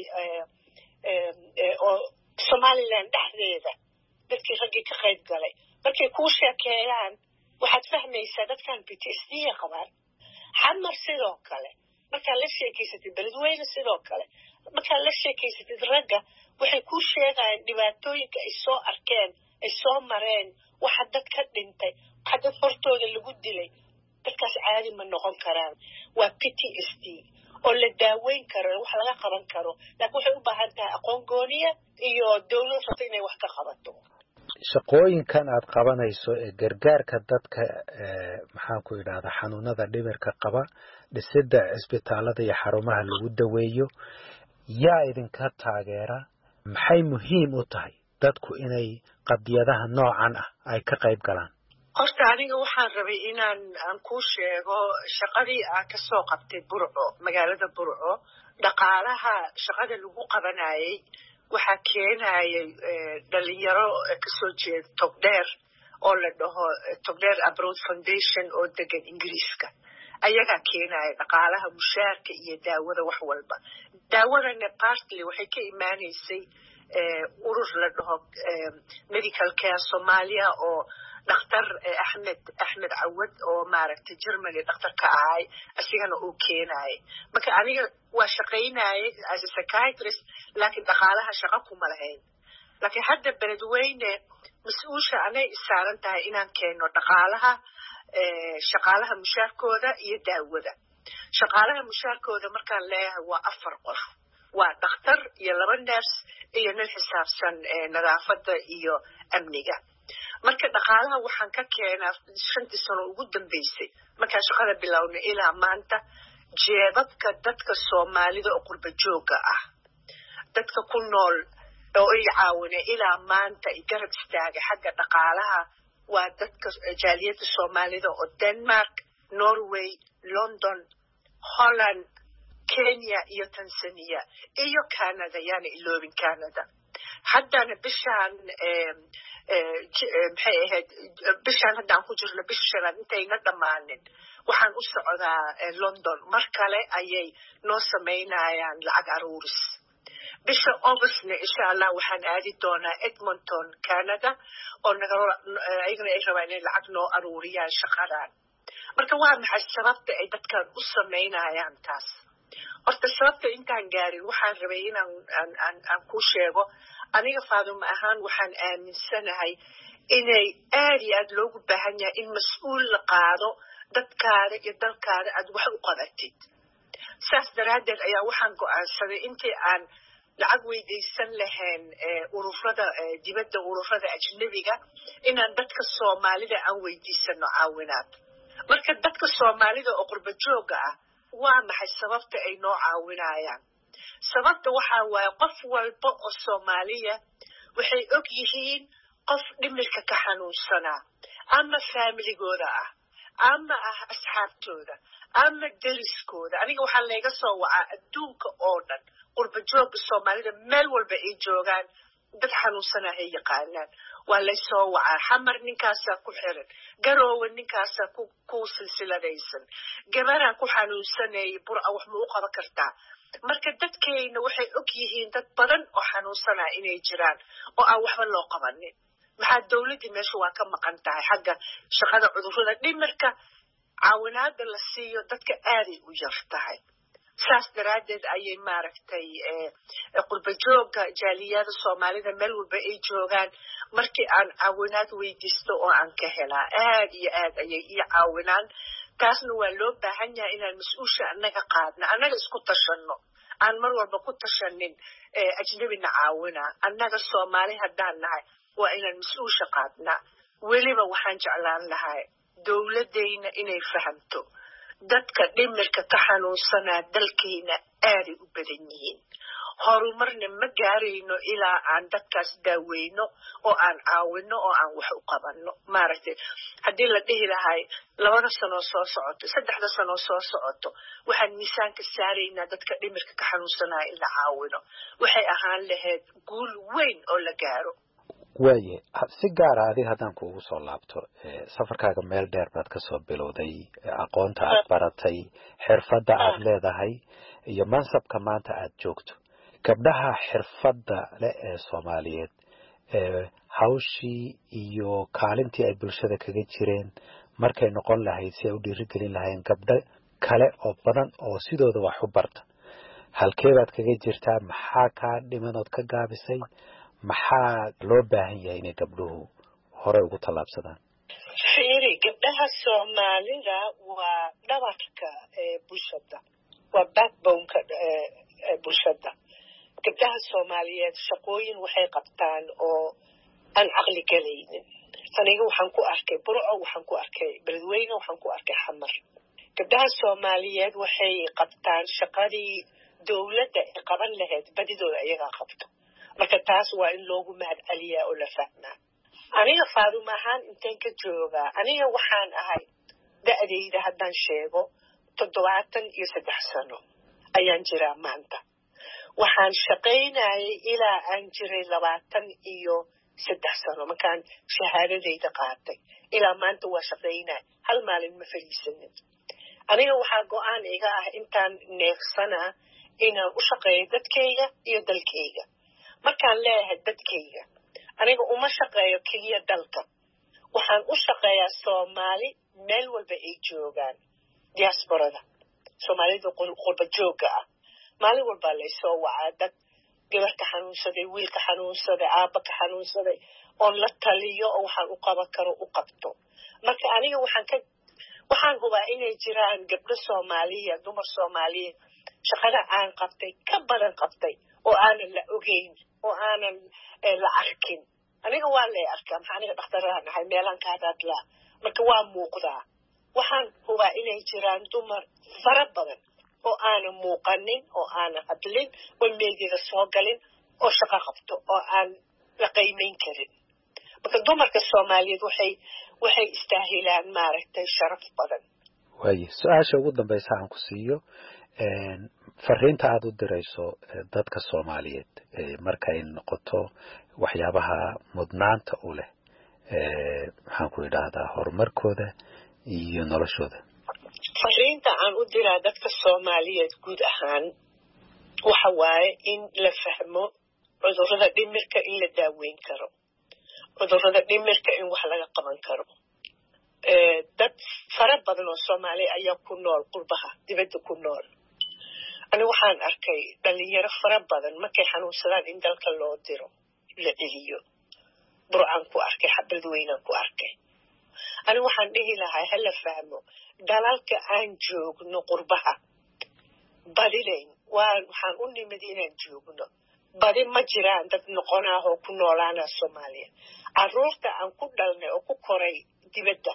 Speaker 3: oo somaliland dhexdeeda dadkii raggii ka qayb galay markay kuu sheekeeyaan waxaad fahmaysaa dadkan P T S D qabaan xamar sidoo kale markaa la sheekaysatid beledweyne sidoo kale markaa la sheekaysatid ragga waxay kuu sheegayaan dhibaatooyinka ay soo arkeen ay soo mareen waxa dad ka dhintay waxa dad hortooda lagu dilay dadkaas caadi ma noqon karaan waa P T S D oo la daaweyn karo wax laga qaban karo laakiin waxay u baahan tahay aqoon gooniya iyo dawlad rabta inay wax ka qabato.
Speaker 14: shaqooyinkan aad qabanayso ee gargaarka dadka maxaan ku idhaahdaa xanuunada dhimirka qaba dhisidda cisbitaalada iyo xarumaha lagu daweeyo yaa idinka taageera maxay muhiim u tahay dadku inay qadiyadaha noocan ah ay ka qayb galaan?
Speaker 3: horta aniga waxaan rabay inaan aan ku sheego shaqadii aan ka soo qabtay Burco magaalada Burco dhaqaalaha shaqada lagu qabanayay waxa keenayay dhalinyaro ka soo jeed Togdheer oo la dhaho Togdheer Abroad Foundation oo degan Ingiriiska ayaga keenay dhaqaalaha mushaarka iyo daawada wax walba daawadana partly waxay ka imaanaysay urur la dhaho Medical Care Somalia oo dhakhtar Ahmed Ahmed Awad oo maaragtay Germany dhakhtar ka ahay asigana uu keenay marka aniga waa shaqeynay as a psychiatrist laakiin dhaqaalaha shaqo kuma lahayn laakiin hadda beledweyne mas'uusha anay isaaran tahay inaan keeno dhaqaalaha shaqaalaha mushaarkooda iyo daawada shaqaalaha mushaarkooda markaan leeyahay waa afar qof waa dhakhtar iyo laba nurse iyo nin xisaabsan nadaafada iyo amniga marka dhaqaalaha waxaan ka keenaa shantii sano ugu dambeysay markaan shaqada bilownay ilaa maanta jeebabka dadka Soomaalida oo qurba jooga ah dadka ku nool oo ay caawinay ilaa maanta ay garab istaagay xagga dhaqaalaha waa dadka jaaliyada Soomaalida oo Denmark, Norway, London, Holland, Kenya iyo Tanzania iyo Canada yani iloobin Canada haddana bishaan maxay ahayd bishaan haddaan ku jirno bishaan intayna dhammaanin waxaan u socdaa London mar kale ayay noo samaynayaan lacag aruuris bisha Augustna insha Allah waxaan aadi doonaa Edmonton Canada oo ayagana ay rabaan inay lacag noo aruuriyaan shaqadan marka waa maxay sababta ay dadkan u samaynayaan taas horta sababta intaan gaarin waxaan rabay inaan aan aan ku sheego aniga Faaduma ahaan waxaan aaminsanahay inay aad iyo aad loogu baahan yahay in mas'uul la qaado dadkaada iyo dalkaada aad wax u qabatid saas daraadeed ayaa waxaan go'aansaday intii aan lacag weydaysan lahayn ururada dibadda ururada ajnabiga inaan dadka Soomaalida aan weydiisano caawinaad marka dadka Soomaalida oo qurba jooga ah waa maxay sababta ay noo caawinayaan sababta waxa waaye qof walba oo Soomaaliya waxay og yihiin qof dhimirka ka xanuunsana ama familigooda ah ama ah asxaabtooda ama deriskooda aniga waxaa laga soo wacaa adduunka oo dhan qurba jooga Soomaalida meel walba ay joogaan dad xanuunsana ay yaqaanaan waa la soo wacaa xamar ninkaasa ku xiran garoowe ninkaasa ku ku silsiladaysan gabadha ku xanuunsanay Burco wax ma u qaban kartaa marka dadkeena waxay og yihiin dad badan oo xanuunsana inay jiraan oo aan waxba loo qabanin maxaa dawladda meesha waa ka maqan tahay xagga shaqada cudurrada dhimirka caawinaada la siiyo dadka aaday u yar tahay saas daraadeed ayay maaragtay qurba jooga jaaliyada Soomaalida meel walba ay joogaan markii aan caawinaad weydiisto oo aan ka helaa aad iyo aad ayay ii caawinaan taasna waa loo baahan yahay inaan mas'uusha annaga qaadno annaga isku tashano aan mar walba ku tashanin ajnabina caawina annaga Soomaali haddaan nahay waa inaan mas'uusha qaadnaa weliba waxaan jeclaan lahaa dawladdeena inay fahamto dadka dhimirka ka xanuunsanaa dalkeena aaday u badan yihiin horumarna ma gaarayno ilaa aan dadkaas daaweyno oo aan caawino oo aan wax u qabanno maaragtay haddii la dhihi lahay labada sano soo socoto saddexda sano soo socoto waxaan miisaanka saaraynaa dadka dhimirka ka xanuunsanaa in la caawino waxay ahaan lahayd guul weyn oo la gaaro
Speaker 14: waaye si gaar ah adiga haddaan kuugu soo laabto safarkaaga meel dheer baad ka soo bilowday aqoonta aad baratay xirfadda aad leedahay iyo mansabka maanta aad joogto gabdhaha xirfadda leh ee Soomaaliyeed hawshii iyo kaalintii ay bulshada kaga jireen markay noqon lahayd si ay u dhiirigelin lahayn gabdho kale oo badan oo sidooda wax u barta halkee baad kaga jirtaa maxaa kaa dhimanood ka gaabisay maxaa loo baahan yahay inay gabdhuhu hore ugu tallaabsadaan
Speaker 3: fiiri gabdhaha Soomaalida waa dhabarka bulshada waa backbone-ka bulshada gabdhaha Soomaaliyeed shaqooyin waxay qabtaan oo aan caqli galaynin aniga waxaan ku arkay Burco waxaan ku arkay Beledweyne waxaan ku arkay Xamar gabdhaha Soomaaliyeed waxay qabtaan shaqadii dawladda ay qaban lahayd badidooda ayaga qabto marka taas waa in loogu mahad celiyaa oo la fahmaa. aniga Faaduma ahaan intaan ka joogaa aniga waxaan ahay da'dayda haddaan sheego toddobaatan iyo saddex sano ayaan jiraa maanta. waxaan shaqaynayay ilaa aan jiray labaatan iyo saddex sano markaan shahaadadayda qaatay ilaa maanta waa shaqaynay hal maalin ma fadhiisanin. aniga waxaa go'aan iga ah intaan neefsanaa inaan u shaqeeyo dadkayga iyo dalkayga. markaan leeyahay dadkayga aniga uma shaqeeyo keliya dalka, waxaan u shaqeeyaa Soomaali meel walba ay joogaan, diasporada Soomaalida qurba joogga ah. maalin walba la soo wacaa dad gabarka xanuunsaday, wiilka xanuunsaday, aabba ka xanuunsaday oo la taliyo oo waxaan u qaban karo u qabto. marka aniga waxaan ka waxaan hubaa inay jiraan gabdho Soomaaliya, dumar Soomaaliya shaqada aan qabtay ka badan qabtay oo aanan la ogeyn oo aanan la arkin. aniga waa la arkaa maxaa aniga dhakhtarada nahay meelaan ka hadlaa marka waa muuqdaa. waxaan hubaa inay jiraan dumar fara badan oo aanan muuqanin oo aanan hadlin oo meediga soo galin oo shaqo qabto oo aan la qiimeyn karin. marka dumarka Soomaaliyeed waxay waxay istaahilaan maaragtay sharaf badan.
Speaker 14: waaye su-aasha ugu dambaysa aan ku siiyo fariinta aad u dirayso dadka Soomaaliyeed markay noqoto waxyaabaha mudnaanta u leh maxaan ku idhaahdaa horumarkooda iyo noloshooda.
Speaker 3: fariinta aan u diraa dadka Soomaaliyeed guud ahaan waxa waaye in la fahmo cudurrada dhimirka in la daaweyn karo, cudurrada dhimirka in wax laga qaban karo. dad fara badan oo Soomaali ayaa ku nool qurbaha dibadda ku nool. ani waxaan arkay dhalinyaro fara badan markay xanuunsadaan in dalka loo diro la celiyo. burcaan ku arkay, xabad weynaan ku arkay. ani waxaan dhihi lahaa hala fahmo dalalka aan joogno qurbaha badilayn waan waxaan u nimid inaan joogno badi ma jiraan dad noqonaa oo ku noolaana Soomaaliya. carruurta aan ku dhalnay oo ku koray dibadda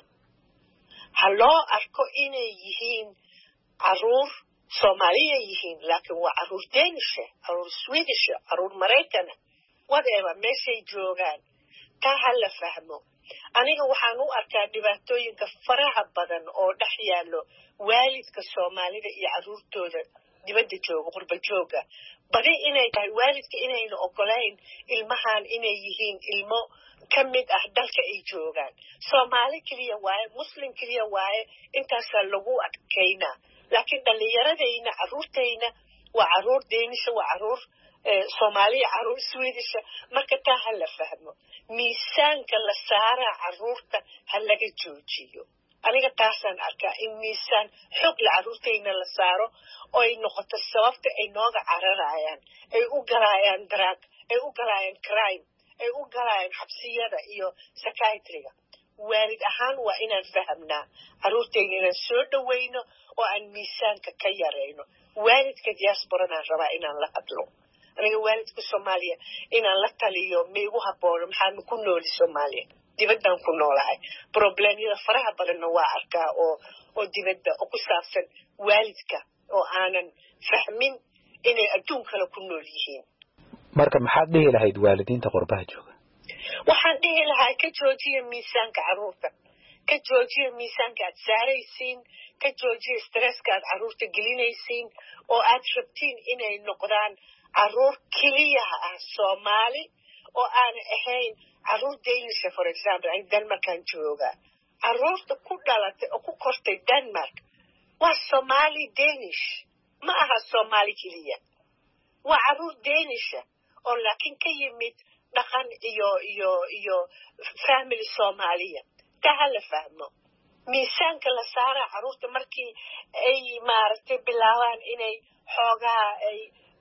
Speaker 3: ha loo arko inay yihiin carruur Soomaaliya yihiin laakiin waa carruur Danish, carruur Swedish, carruur Maraykan, whatever meeshay joogaan. taa ha la fahmo. aniga waxaan u arkaa dhibaatooyinka faraha badan oo dhex yaallo waalidka Soomaalida iyo carruurtooda dibadda jooga qurba jooga badi inay tahay waalidka inayna ogolayn ilmahan inay yihiin ilmo ka mid ah dalka ay joogaan. Soomaali keliya waaye, Muslim keliya waaye, intaasaa lagu adkaynaa. laakiin dhallinyaradayna carruurtayna waa carruur Danish, waa carruur Soomaaliya, carruur Swedish. marka taa ha la fahmo. miisaanka la saaraa carruurta ha laga joojiyo. aniga taasaan arkaa in miisaan xoog la carruurtayna la saaro oo ay noqoto sababta ay nooga cararayaan, ay u galayaan drug, ay u galayaan crime, ay u galayaan xabsiyada iyo psychiatriga. waalid ahaan waa inaan fahamnaa carruurtayna inaan soo dhawayno oo aan miisaanka ka yarayno. waalidka diasporadaan rabaa inaan la hadlo. aniga waalidka Soomaaliya inaan la taliyo ma igu haboono maxaan ku nooli Soomaaliya, dibaddaan ku noolahay. problemyada faraha badanna waa arkaa oo oo dibadda oo ku saabsan waalidka oo aanan fahmin inay adduun kale ku nool yihiin.
Speaker 14: marka maxaad dhihi lahayd waalidiinta qurbaha jooga?
Speaker 3: waxaan dhihi lahaa ka joojiya miisaanka carruurta, ka joojiya miisaanka aad saaraysiin, ka joojiya stresska aad carruurta gelinaysiin oo aad rabtiin inay noqdaan carruur keliya ah Soomaali oo aan ahayn carruur Danish. for example ay Denmarkaan jooga carruurta ku dhalatay oo ku kortay Denmark waa Soomaali Danish, ma aha Soomaali keliya. waa carruur Danish oo laakiin ka yimid dhaqan iyo iyo iyo family Soomaaliya. taa la fahmo. miisaanka la saaraa carruurta markii ay maaragtay bilaabaan inay xoogaa ay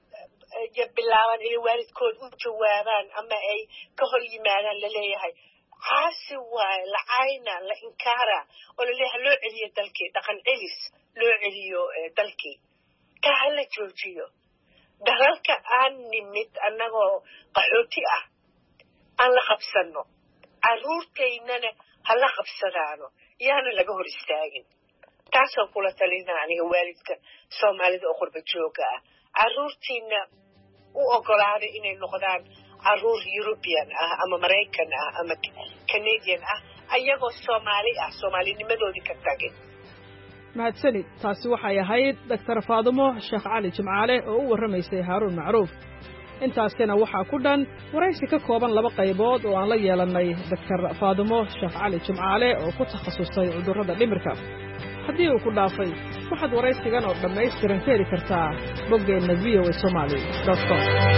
Speaker 3: bilaabaan inay waalidkood u jawaabaan ama ay ka hor yimaadaan laleeyahay caasi waaye, la cayna, la inkaara oo laleeyahay loo celiyo dalkii, dhaqan celis loo celiyo dalkii. taa ha la joojiyo. dalalka aan nimid annagoo qaxooti ah aan la qabsanno, carruurtaynana ha la qabsadaano, yaana laga hor istaagin. taasaan kula talinaa aniga waalidka Soomaalida oo qurba jooga ah. carruurtiina u ogolaaday inay noqdaan caruur European ah ama Maraykan ah ama Canadian ah ayagoo Soomaali ah Soomaalinimadoodii ka tagin.
Speaker 13: mahadsanid taasi waxay ahayd Doctor Faadumo Sheekh Cali Jimcaale oo u warramaysay Haaruun Macruuf. intaasina waxaa ku dhan waraysi ka kooban laba qaybood oo aan la yeelanay Doctor Faadumo Sheekh Cali Jimcaale oo ku takhasusay cudurrada dhimirka. haddii uu ku dhaafay waxaad waraysigan oo dhammaystiran ka heli kartaa boggeena v o a somali dot com.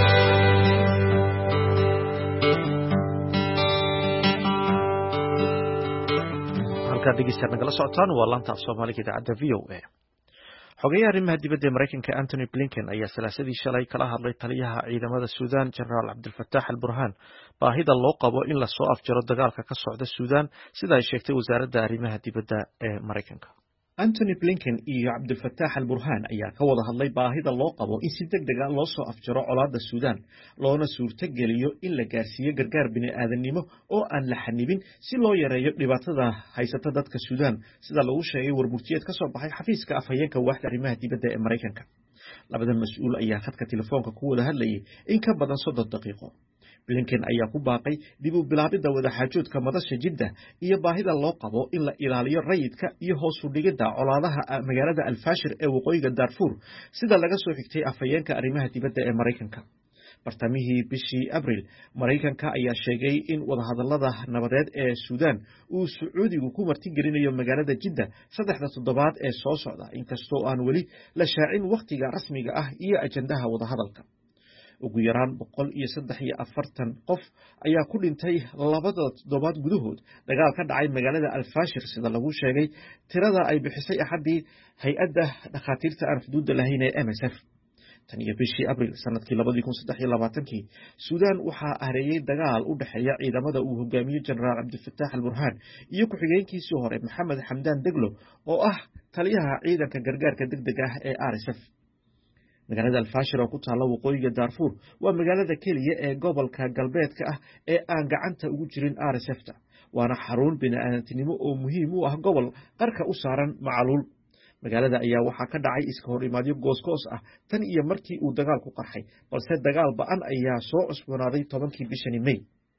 Speaker 1: halkaad dhegeystayaal nagala socotaan waa laanta af Soomaaliga idaacadda V O A. xogeyaha arrimaha dibadda ee Maraykanka Anthony Blinken ayaa salaasadii shalay kala hadlay taliyaha ciidamada Suudaan Generaal Cabdulfataax al-Burhaan baahida loo qabo in la soo afjaro dagaalka ka socda Suudaan sida ay sheegtay wasaaradda arrimaha dibadda ee Maraykanka. Anthony Blinken iyo Cabdulfataax al-Burhaan ayaa ka wada hadlay baahida loo qabo in si degdeg ah loo soo afjaro colaadda Suudaan loona suurtageliyo in la gaarsiiyo gargaar bini'aadanimo oo aan la xanibin si loo yareeyo dhibaatada haysata dadka Suudaan sida lagu sheegay warmurtiyeed ka soo baxay xafiiska afhayeenka waaxda arrimaha dibadda ee Maraykanka. labadan mas'uul ayaa khadka telefoonka ku wada hadlayay in ka badan soddon daqiiqo. Blinken ayaa ku baaqay dib u bilaabidda wadaxaajoodka madasha Jidda iyo baahida loo qabo in la ilaaliyo rayidka iyo hoos u dhigidda colaadaha magaalada Al-Fashir ee waqooyiga Darfur sida laga soo xigtay afhayeenka arrimaha dibadda ee Maraykanka. bartamihii bishii Abriil Maraykanka ayaa sheegay in wadahadallada nabadeed ee Suudaan uu Sacuudigu ku martigelinayo magaalada Jidda saddexda toddobaad ee soo socda inkastoo aan weli la shaacin waqtiga rasmiga ah iyo ajandaha wadahadalka. ugu yaraan boqol iyo saddex iyo afartan qof ayaa ku dhintay labada toddobaad gudahood dagaal ka dhacay magaalada Al-Fashir sida lagu sheegay tirada ay bixisay axadii hay-adda dhakhaatiirta aan xuduudda lahayn ee M S F. tan iyo bishii Abriil sanadkii laba kun saddex iyo labaatan Suudaan waxaa hareeyay dagaal u dhaxeeya ciidamada uu hogaamiyo Generaal Cabdulfataax al-Burhaan iyo ku-xigeenkiisii hore Maxamed Xamdaan Daglo oo ah taliyaha ciidanka gargaarka degdega ah ee R S F. magaalada Al-Fashir oo ku taalla waqooyiga Darfur waa magaalada keliya ee gobolka galbeedka ah ee aan gacanta ugu jirin R S F-ta waana xarun bini'aadantinimo oo muhiim u ah gobol qarka u saaran macaluul. magaalada ayaa waxaa ka dhacay iska hor imaadyo goosgoos ah tan iyo markii uu dagaalku qarxay balse dagaal ba'an ayaa soo cusboonaaday tobankii bishani May.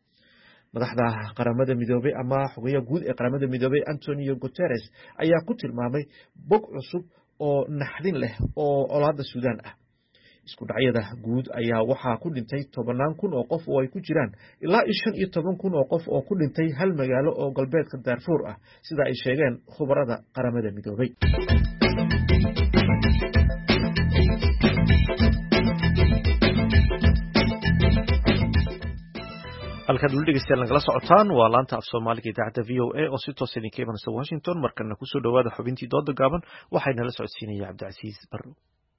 Speaker 1: madaxda qaramada midoobay ama xogayaha guud ee qaramada midoobay Antonio Guterres ayaa ku tilmaamay bog cusub oo naxdin leh oo colaadda Suudaan ah. isku dhacyada guud ayaa waxaa ku dhintay tobanaan kun oo qof oo ay ku jiraan ilaa shan iyo toban kun oo qof oo ku dhintay hal magaalo oo galbeedka Darfur ah sida ay sheegeen khubarada qaramada midoobay. halkaad weli dhegeystayaal nagala socotaan waa laanta af Soomaaliga idaacadda V O A oo si toos idinka imanaysa Washington. markana kusoo dhawaada xubintii dooda gaaban waxayna la socodsiinaya Cabdicasiis Barrow.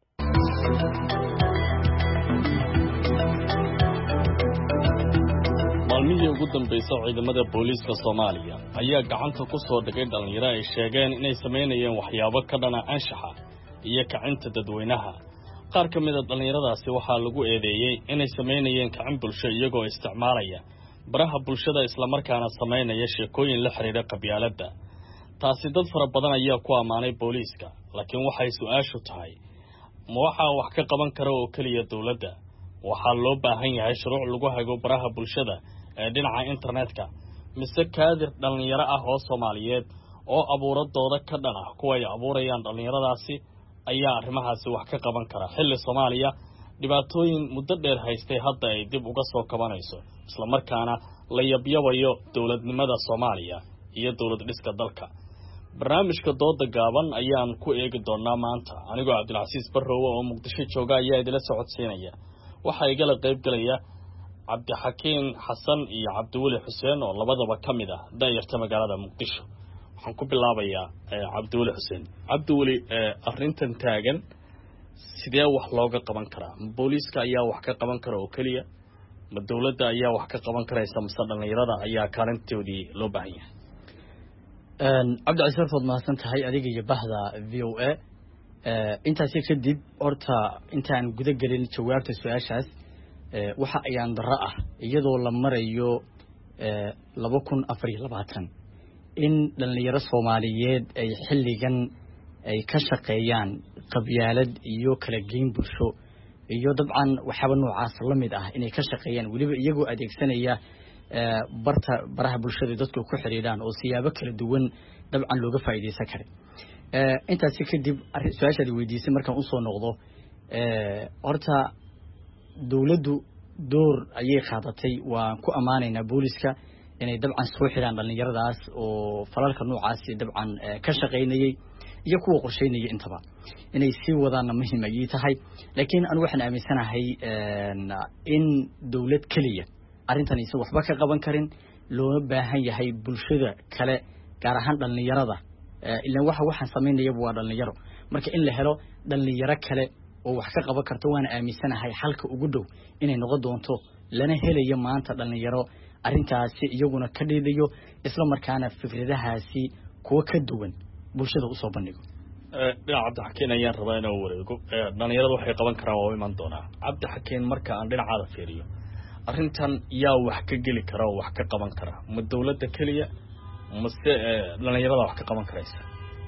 Speaker 15: maalmihii ugu dambeysay ciidamada booliiska Soomaaliya ayaa gacanta ku soo dhigay dhalinyaro ay sheegeen inay sameynayeen waxyaabo ka dhana anshaxa iyo kicinta dadweynaha. qaar ka mid ah dhalinyaradaasi waxaa lagu eedeeyay inay sameynayeen kicin bulsho iyagoo isticmaalaya baraha bulshada isla markaana sameynaya sheekooyin la xiriira qabyaaladda. taasi dad fara badan ayaa ku amaanay booliiska, laakiin waxay su'aashu tahay ma waxaa wax ka qaban kara oo kaliya dawladda? waxaa loo baahan yahay shuruuc lagu hago baraha bulshada ee dhinaca internetka mise kaadir dhalinyaro ah oo Soomaaliyeed oo abuuradooda ka dhan ah kuwa ay abuurayaan dhalinyaradaasi ayaa arrimahaasi wax ka qaban kara xilli Soomaaliya dhibaatooyin muddo dheer haystay hadda ay dib uga soo kabanayso isla markaana la yabyabayo dawladnimada Soomaaliya iyo dawlad dhiska dalka. barnaamijka dooda gaaban ayaan ku eegi doonaa maanta anigoo Cabdilcasiis Barrow oo Muqdisho jooga ayaa idila socodsiinaya. waxaa igala qayb galaya Cabdixakiin Xasan iyo Cabdiweli Xuseen oo labadaba ka mid ah daayirta magaalada Muqdisho. waxaan ku bilaabayaa Cabdiweli Xuseen. Cabdiweli, arrintan taagan sidee wax looga qaban karaa? booliiska ayaa wax ka qaban kara oo kaliya ma dawladda ayaa wax ka qaban karaysa mise dhalinyarada ayaa kaalintoodii loo baahan yahay?
Speaker 16: Cabdicasiis Barrow mahadsan tahay adiga iyo bahda V O A. intaas kadib horta intaan guda gelin jawaabta su'aashaas waxa ayaan daro ah iyadoo la marayo laba kun afar iyo labaatan in dhalinyaro Soomaaliyeed ay xilligan ay ka shaqeeyaan qabyaalad iyo kala geyn bulsho iyo dabcan waxaba noocaas la mid ah inay ka shaqeeyaan waliba iyagoo adeegsanaya barta baraha bulshada dadku ku xiriiraan oo siyaabo kala duwan dabcan looga faa'iideysan karo intaasi kadib su'aashaad weydiisay markaan u soo noqdo horta dawladdu door ayay qaadatay waan ku amaanaynaa booliska inay dabcan soo xiraan dhalinyaradaas oo falalka noocaas dabcan ka shaqeynayay iyo kuwa qorsheynaya intaba inay sii wadaana muhiim ay tahay laakiin anu waxaan aaminsanahay in dawlad kaliya arrintan aysan waxba ka qaban karin loo baahan yahay bulshada kale gaar ahaan dhalinyarada ilaa waxa waxaan sameynaya waa dhalinyaro marka in la helo dhalinyaro kale oo wax ka qaban karto waan aaminsanahay halka ugu dhow inay noqon doonto lana helayo maanta dhalinyaro arrintaasi iyaguna ka dhiidayo isla markaana fikradahaasi kuwa ka duwan bulshada u soo bandhigo
Speaker 15: dhinaca Cabdixakiin ayaan rabaa inaan wareego dhalinyaradu waxay qaban karaan waa iman doonaa Cabdixakiin marka aan dhinacaada fiiriyo arrintan yaa wax ka geli kara oo wax ka qaban kara ma dawladda kaliya mase dhalinyarada wax ka qaban karaysa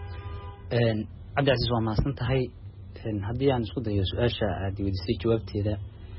Speaker 17: een Cabdicasiis waa maasan tahay haddii aan isku dayo su'aasha aad weydiisay jawaabteeda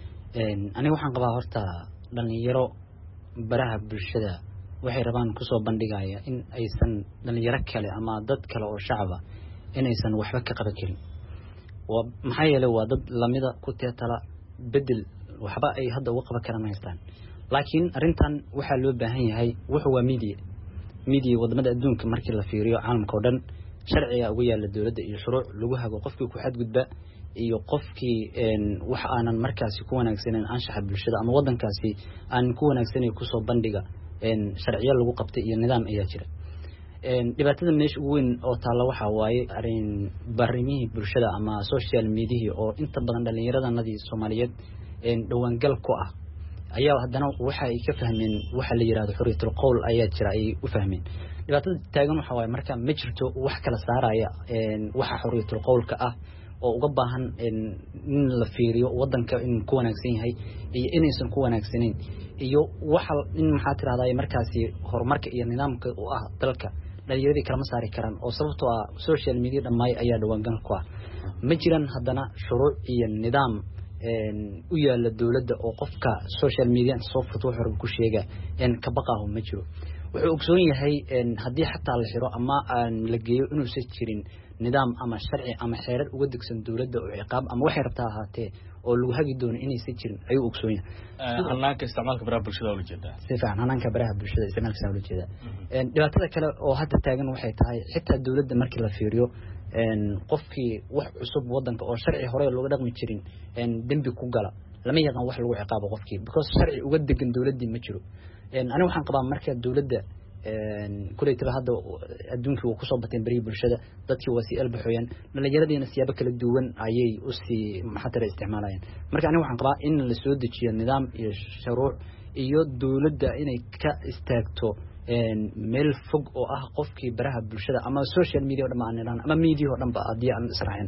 Speaker 17: een aniga waxaan qabaa horta dhalinyaro baraha bulshada waxay rabaan ku soo bandhigaya in aysan dhalinyaro kale ama dad kale oo shacab ah inaysan waxba ka qaban karin waa maxay yeelay waa dad lamida ku teetala bedel waxba ay hadda uga qaban karaan haystaan laakiin arrintan waxa loo baahan yahay wuxuu waa media media wadamada adduunka markii la fiiriyo caalamka oo dhan sharciga ugu yaala dawladda iyo shuruuc lagu hago qofkii ku xadgudba iyo qofkii een wax aanan markaasi ku wanaagsaneyn anshaxa bulshada ama wadankaasi aan ku wanaagsaneyn ku soo bandhiga een sharciyo lagu qabtay iyo nidaam ayaa jira een dhibaatada meesha ugu weyn oo taala waxa waaye arrin barrimihii bulshada ama social media oo inta badan dhalinyaradannadii Soomaaliyeed een dhawaan gal ku ah ayaa haddana waxa ay ka fahmeen waxa la yiraahdo xuriyatul qowl ayaa jira ay u fahmeen dhibaatada taagan waxa waaye marka ma jirto wax kala saaraya een waxa xuriyatul qowlka ah oo uga baahan in la fiiriyo wadanka in ku wanaagsan yahay iyo inaysan ku wanaagsaneyn iyo waxa in maxaa tiraahdaa markaasi horumarka iyo nidaamka u ah dalka dhalinyarada kala ma saari karaan oo sababtoo ah social media dhammaay ayaa dhawaan gal ku ah ma jiraan haddana shuruuc iyo nidaam een u yaala dawladda oo qofka social media soo furto wuxuu ku sheega in ka baqaahu ma jiro wuxuu ogsoon yahay in haddii xataa la xiro ama aan la geeyo inuu sa jirin nidaam ama sharci ama xeerar uga degsan dawladda oo ciqaab ama waxay rabtaa ahaatee oo lagu hagi doono inay sa jirin ayuu ogsoon yahay
Speaker 15: hanaanka isticmaalka baraha bulshada oo la jeedaa
Speaker 17: si fiican hanaanka baraha bulshada isticmaalka oo la jeedaa een dhibaatada kale oo hadda taagan waxay tahay xitaa dawladda markii la fiiriyo een qofkii wax cusub wadanka oo sharci hore looga dhaqmi jirin een dambi ku gala lama yaqaan wax lagu ciqaabo qofkii because sharci uga degan dawladda ma jiro een aniga waxaan qabaa marka dawladda een kulay taba hadda adduunka uu ku soo batay bari bulshada dadkii wasi albaxoyan dhalinyaradiina siyaabo kala duwan ayay u si maxatar isticmaalayaan marka aniga waxaan qabaa in la soo dejiyo nidaam iyo shuruuc iyo dawladda inay ka istaagto een meel fog oo ah qofkii baraha bulshada ama social media dhamaan ama media oo dhanba hadii aan israaxin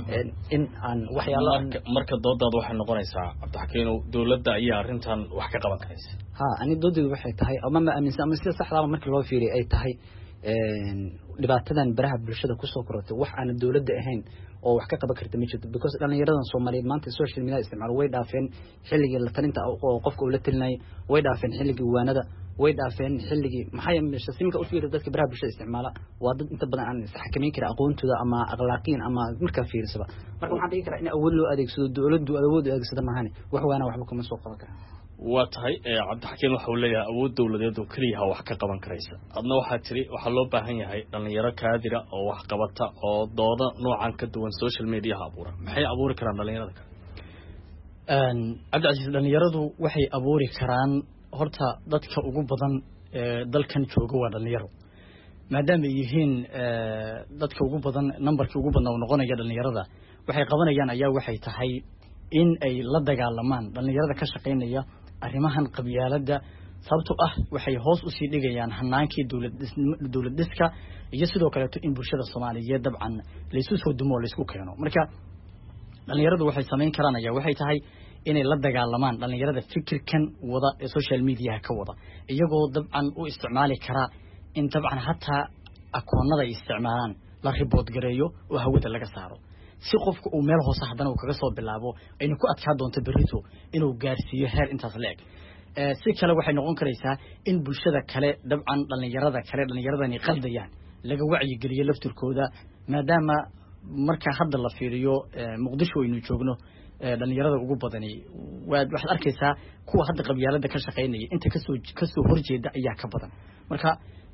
Speaker 17: in aan waxyaalo
Speaker 15: marka doodaad waxay noqonaysaa Cabdixakiin dawladda ayaa arrintan wax ka qaban karaysa
Speaker 17: ha ani doodadu waxay tahay ama ma aaminsan ama sida saxda ah markii loo fiiriyo ay tahay een dhibaatadan baraha bulshada ku soo korortay wax aan dawladda ahayn oo wax ka qaban karta ma jirto because dhalinyaradan Soomaaliyeed maanta social media isticmaal way dhaafeen xilligii la talinta oo qofka uu la talinay way dhaafeen xilligii waanada way dhaafeen xilligii maxay meesha simka u fiirada dadka baraha bulshada isticmaala waa dad inta badan aan xakameyn kara aqoontooda ama akhlaaqiyan ama marka fiirsaba marka waxaan dhigi karaa in awood loo adeegsado dawladdu awood u adeegsado maahane wax waana waxba kuma soo qaban kara
Speaker 15: waa tahay Cabdixakiin waxa uu leeyahay awood dawladeed oo kaliya wax ka qaban karaysa adna waxa tiri waxa loo baahan yahay dhalinyaro kaadira oo wax qabata oo dooda noocan ka duwan social media abuura maxay abuuri karaan dhalinyarada
Speaker 16: een Cabdicasiis dhalinyaradu waxay abuuri karaan horta dadka ugu badan ee dalkan jooga waa dhalinyaro maadaama ay yihiin dadka ugu badan numberkii ugu badan oo noqonaya dhalinyarada waxay qabanayaan ayaa waxay tahay in ay la dagaalamaan dhalinyarada ka shaqeynaya arrimahan qabyaaladda sababtoo ah waxay hoos u sii dhigayaan hanaankii dawlad dawlad dhiska iyo sidoo kale in bulshada Soomaaliyeed dabcan la isku soo dumo la isku keeno marka dhalinyaradu waxay sameyn karaan ayaa waxay tahay inay la dagaalamaan dhalinyarada fikirkan wada ee social media ka wada iyagoo dabcan u isticmaali kara in dabcan hatta akoonada isticmaalaan la report gareeyo oo hawada laga saaro si qofku uu meel hoose haddana uu kaga soo bilaabo ayna ku adkaa doonto berrito inuu gaarsiiyo heer intaas leeg si kale waxay noqon karaysaa in bulshada kale dabcan dhalinyarada kale dhalinyaradani qaldayaan laga wacyi geliyo laftirkooda maadaama marka hadda la fiiriyo muqdisho aynu joogno dhalinyarada ugu badani waxaad arkaysaa kuwa hadda qabyaalada ka shaqaynaya inta kasoo kasoo horjeeda ayaa ka badan marka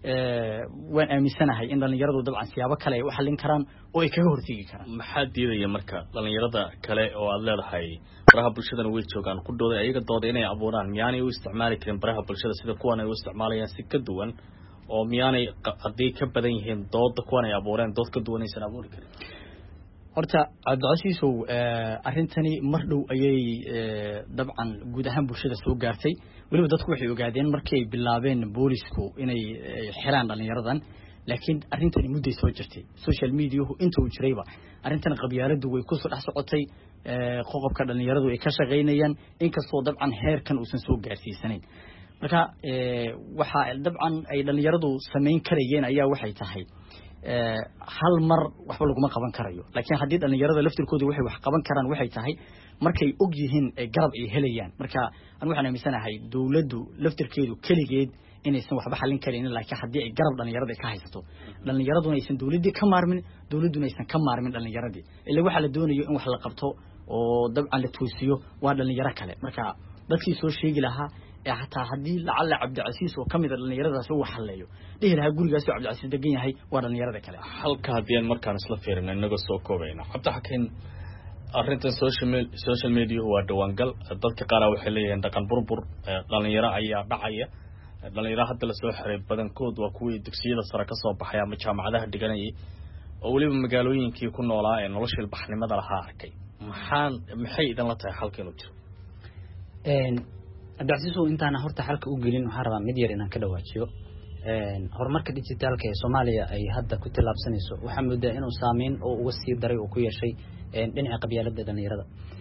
Speaker 16: waan aaminsanahay in dhalinyaradu dabcan siyaabo kale ay u xallin karaan oo ay kaga hortegi karaan
Speaker 15: maxaa diidaya marka dhalinyarada kale oo aad leedahay baraha bulshadana way joogaan ku dooday ayaga dooda inay abuuraan miyaanay u isticmaali karin baraha bulshada sida kuwan ay u isticmaalayaan si ka duwan oo miyaanay haddii ka badan yihiin dooda kuwan ay abuureen dood ka duwan aysan abuuri karin
Speaker 16: horta cabdicasiisow arrintani mar dhow ayay dabcan guud ahaan bulshada soo gaartay weliba dadku waxay ogaadeen markay bilaabeen boolisku inay xiraan dhalinyaradan laakiin arrintani mudday soo jirtay social mediahu inta uu jirayba arrintan qabyaaladu way kusoo dhex socotay qoqobka dhalinyaradu ay ka shaqaynayaan inkastoo dabcan heerkan uusan soo gaarsiisanayn marka waxa dabcan ay dhalinyaradu samayn karayeen ayaa waxay tahay hal mar waxba laguma qaban karayo laakiin haddii dhalinyarada laftirkooda waxay wax qaban karaan waxay tahay markay og yihiin garab ay helayaan marka aan waxaan aaminsanahay dawladdu laftirkeedu keligeed inaysan waxba xallin karaynin laakiin haddii ay garab dhalinyarada ka haysato dhalinyaraduna aysan dawladdii ka maarmin dawladduna aysan ka maarmin dhalinyaradii ilaa waxaa la doonayo in wax la qabto oo dabcan la toosiyo waa dhalinyaro kale marka dadkii soo sheegi lahaa حتى هدي لعل عبد العزيز وكمل النيرة سوى حليه ليه لها يقول جالس عبد العزيز دقيقة هاي ولا النيرة كله
Speaker 15: حلقة هذه المركز نسلا فيرنا نجس سوكوبينا حتى حكين أرنت السوشيال ميد السوشيال ميديا هو دوانجل ضد كقارة وحلية عندك كان بربر النيرة أيه بعية النيرة حتى السوحر بدن كود وكوي دكسية السرقة صوب حياة مجمع هذا الدقني أولي بمجالوين كي يكونوا لا إنه ليش البحر ماذا لها حكي محان محي إذا لا تحلقة نوتر
Speaker 17: abdicasiisow intaana horta xalka u gelin waxaan rabaa mid yar inaan ka dhawaajiyo horumarka dijitaalka ee Soomaaliya ay hadda ku tilaabsanayso waxa muddo inuu saameyn oo uga sii daray oo ku yeeshay dhinaca qabyaalada dhalinyarada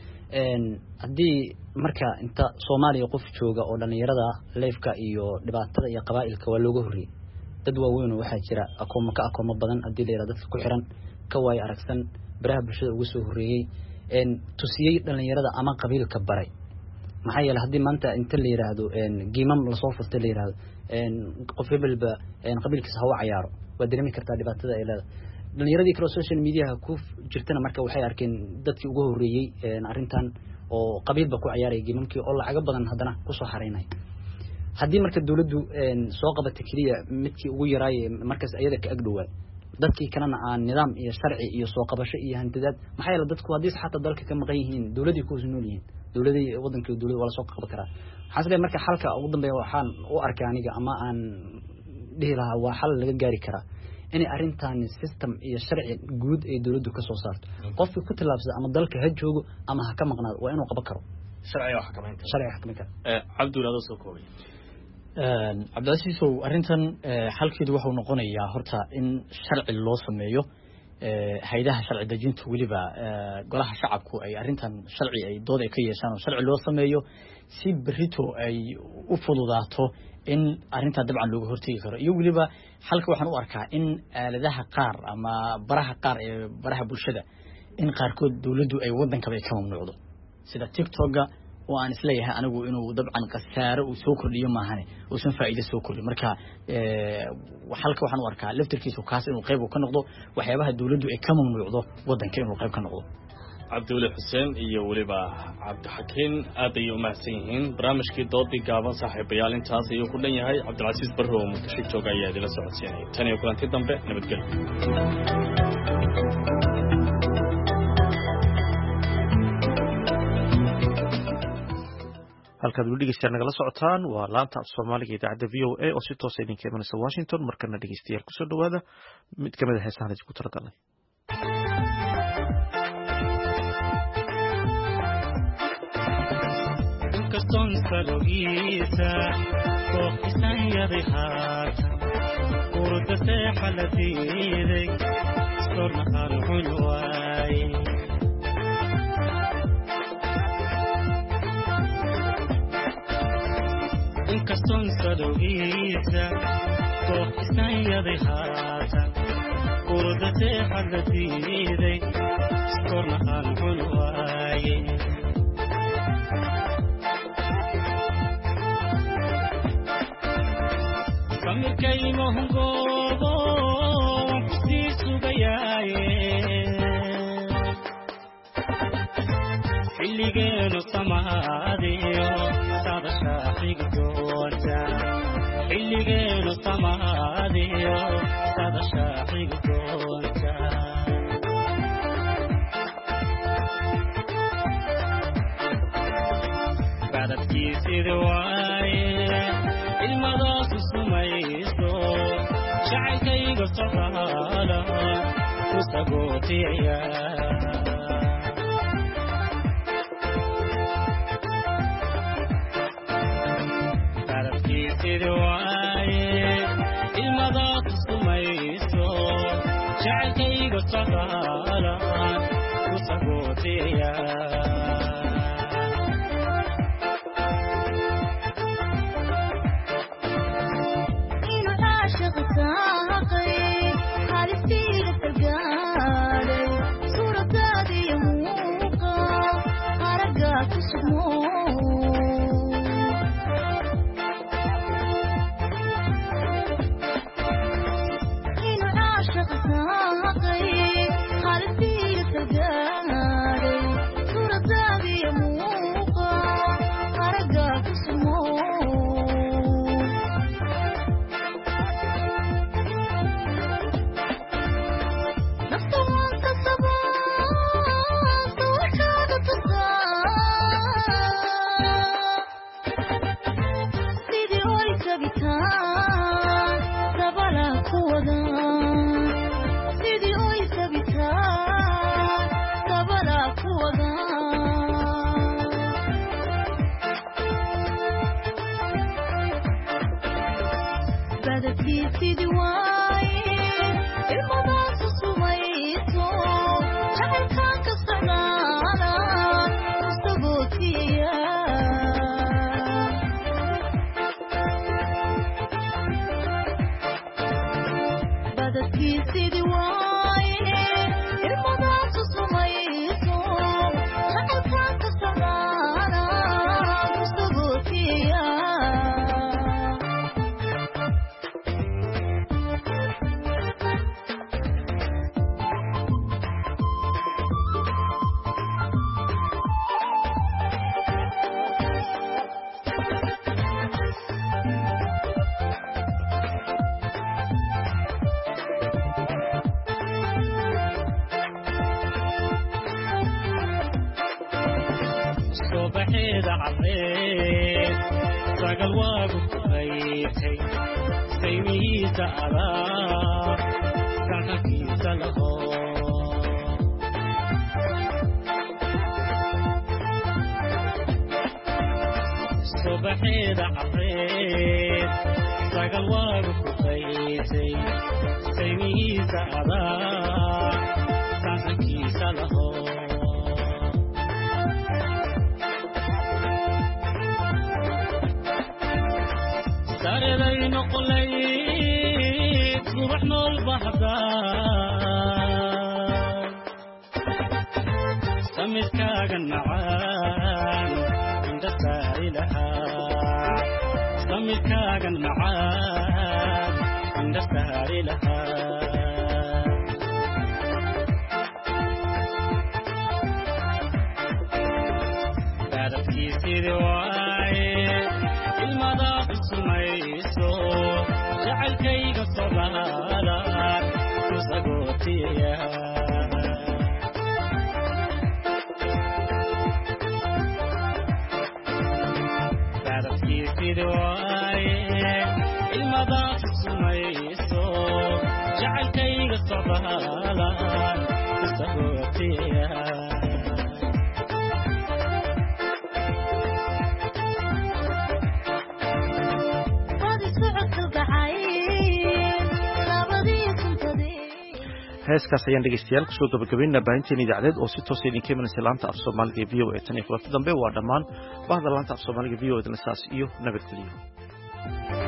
Speaker 17: haddii marka inta Soomaaliya qof jooga oo dhalinyarada leefka iyo dhibaatada iyo qabaa'ilka waa looga horreeyay dad waaweyn oo waxa jira aqoon ka aqoon badan hadii leeyahay dadka ku xiran ka way aragsan baraha bulshada ugu soo horreeyay een tusiyay dhalinyarada ama qabiilka baray maxaa yeelay hadii maanta inta la yiraahdo een giimam la soo furtay la yiraahdo een qof hebelba een qabiilkiisa hawa ciyaaro waa dareemi kartaa dhibaatada ay leedahay dhalinyaradii kale social media ku jirtana marka waxay arkeen dadkii ugu horeeyay een arintan oo qabiilba ku ciyaaray giimamkii oo lacag badan hadana ku soo xareynay hadii marka dawladdu een soo qabatay kaliya midkii ugu yaraay markaas ayada ka agdhowaay dadkii kalena aan nidaam iyo sharci iyo soo qabasho iyo hantidaad maxaa yeelay dadku hadii xataa dalka ka maqan yihiin dawladii ku nool yihiin dawladii wadanka dawladda wala soo qaban karaa xasle marka xalka ugu dambeeya waxaan u arkay aniga ama aan dhihi lahaa waa xal laga gaari karaa in arintan system iyo sharci guud ee dawladdu ka soo saarto qofka ku tilaabsada ama dalka ha joogo ama ha ka maqnaado waa inuu qaban karo
Speaker 15: sharci wax ka maqan
Speaker 16: sharci wax ka maqan
Speaker 15: ee Cabdullaah soo koobay
Speaker 16: een Cabdilaaziisow arintan xalkeedu wuxuu noqonayaa horta in sharci loo sameeyo hay'adaha sharci dejinta waliba golaha shacabku ay arintan sharci ay dood ay ka yeeshaan oo sharci loo sameeyo si berrito ay u fududaato in arinta dabcan looga hortagi karo iyo waliba halka waxaan u arkaa in aaladaha qaar ama baraha qaar ee baraha bulshada in qaarkood dawladdu ay wadanka bay ka mamnuucdo sida TikTok oo aan isleeyahay anigu inuu dabcan qasaaro uu soo kordhiyo maahane oo san faa'iido soo kordhiyo marka ee halka waxaan u arkaa laftirkiisu kaas inuu qayb ka noqdo waxyaabaha dawladdu ay ka mamnuucdo wadanka inuu qayb ka noqdo
Speaker 15: Cabdullaah Xuseen iyo waliba Cabdixakiin aad ay u mahadsan yihiin barnaamijkii doodii gaaban saaxiibayaal intaas ayuu ku dhan yahay Cabdilcasiis Barro oo muqdisho jooga ayaa idila socodsiinay tan iyo kulanti dambe nabadgelyo
Speaker 1: halkaad weli dhegeystayaal nagala socotaan waa laanta af Soomaaliga idaacadda V O A oo si toos ah idinka imanaysa Washington markana dhegeystayaal kusoo dhawaada mid ka mid ah heesaha la isku talagalay
Speaker 18: inkastoo salogisa oo qisan yadi haata urda seexa la diiday sorna qalcun waay inkastoo salogisa oo qisan yadi haata urda seexad la diiday iskorna aan cun waaye samirkayma hungoobo waan kusii sugayaaye xilligeenu samaadiyo saadashaa xigi doonta xilligeenu samaadiyo saadashaa xigi doonta badadkiisida waaye ilmadaasu sumayso jacaylkayga socdaala ku sagootiyaya badadkiisida waaye ilmadaasu sumayso jacaylkayga socdaala ku sagootiyaya
Speaker 1: heeskaas ayaan dhegeystayaal kusoo gabagabaynaa baahinteen idaacadeed oo si toosa idinka imanaysa laanta af soomaaliga ee v o a tan iyo kulanti dambe waa dhammaan bahda laanta af soomaaliga v o a dna saas iyo nabadgeliyo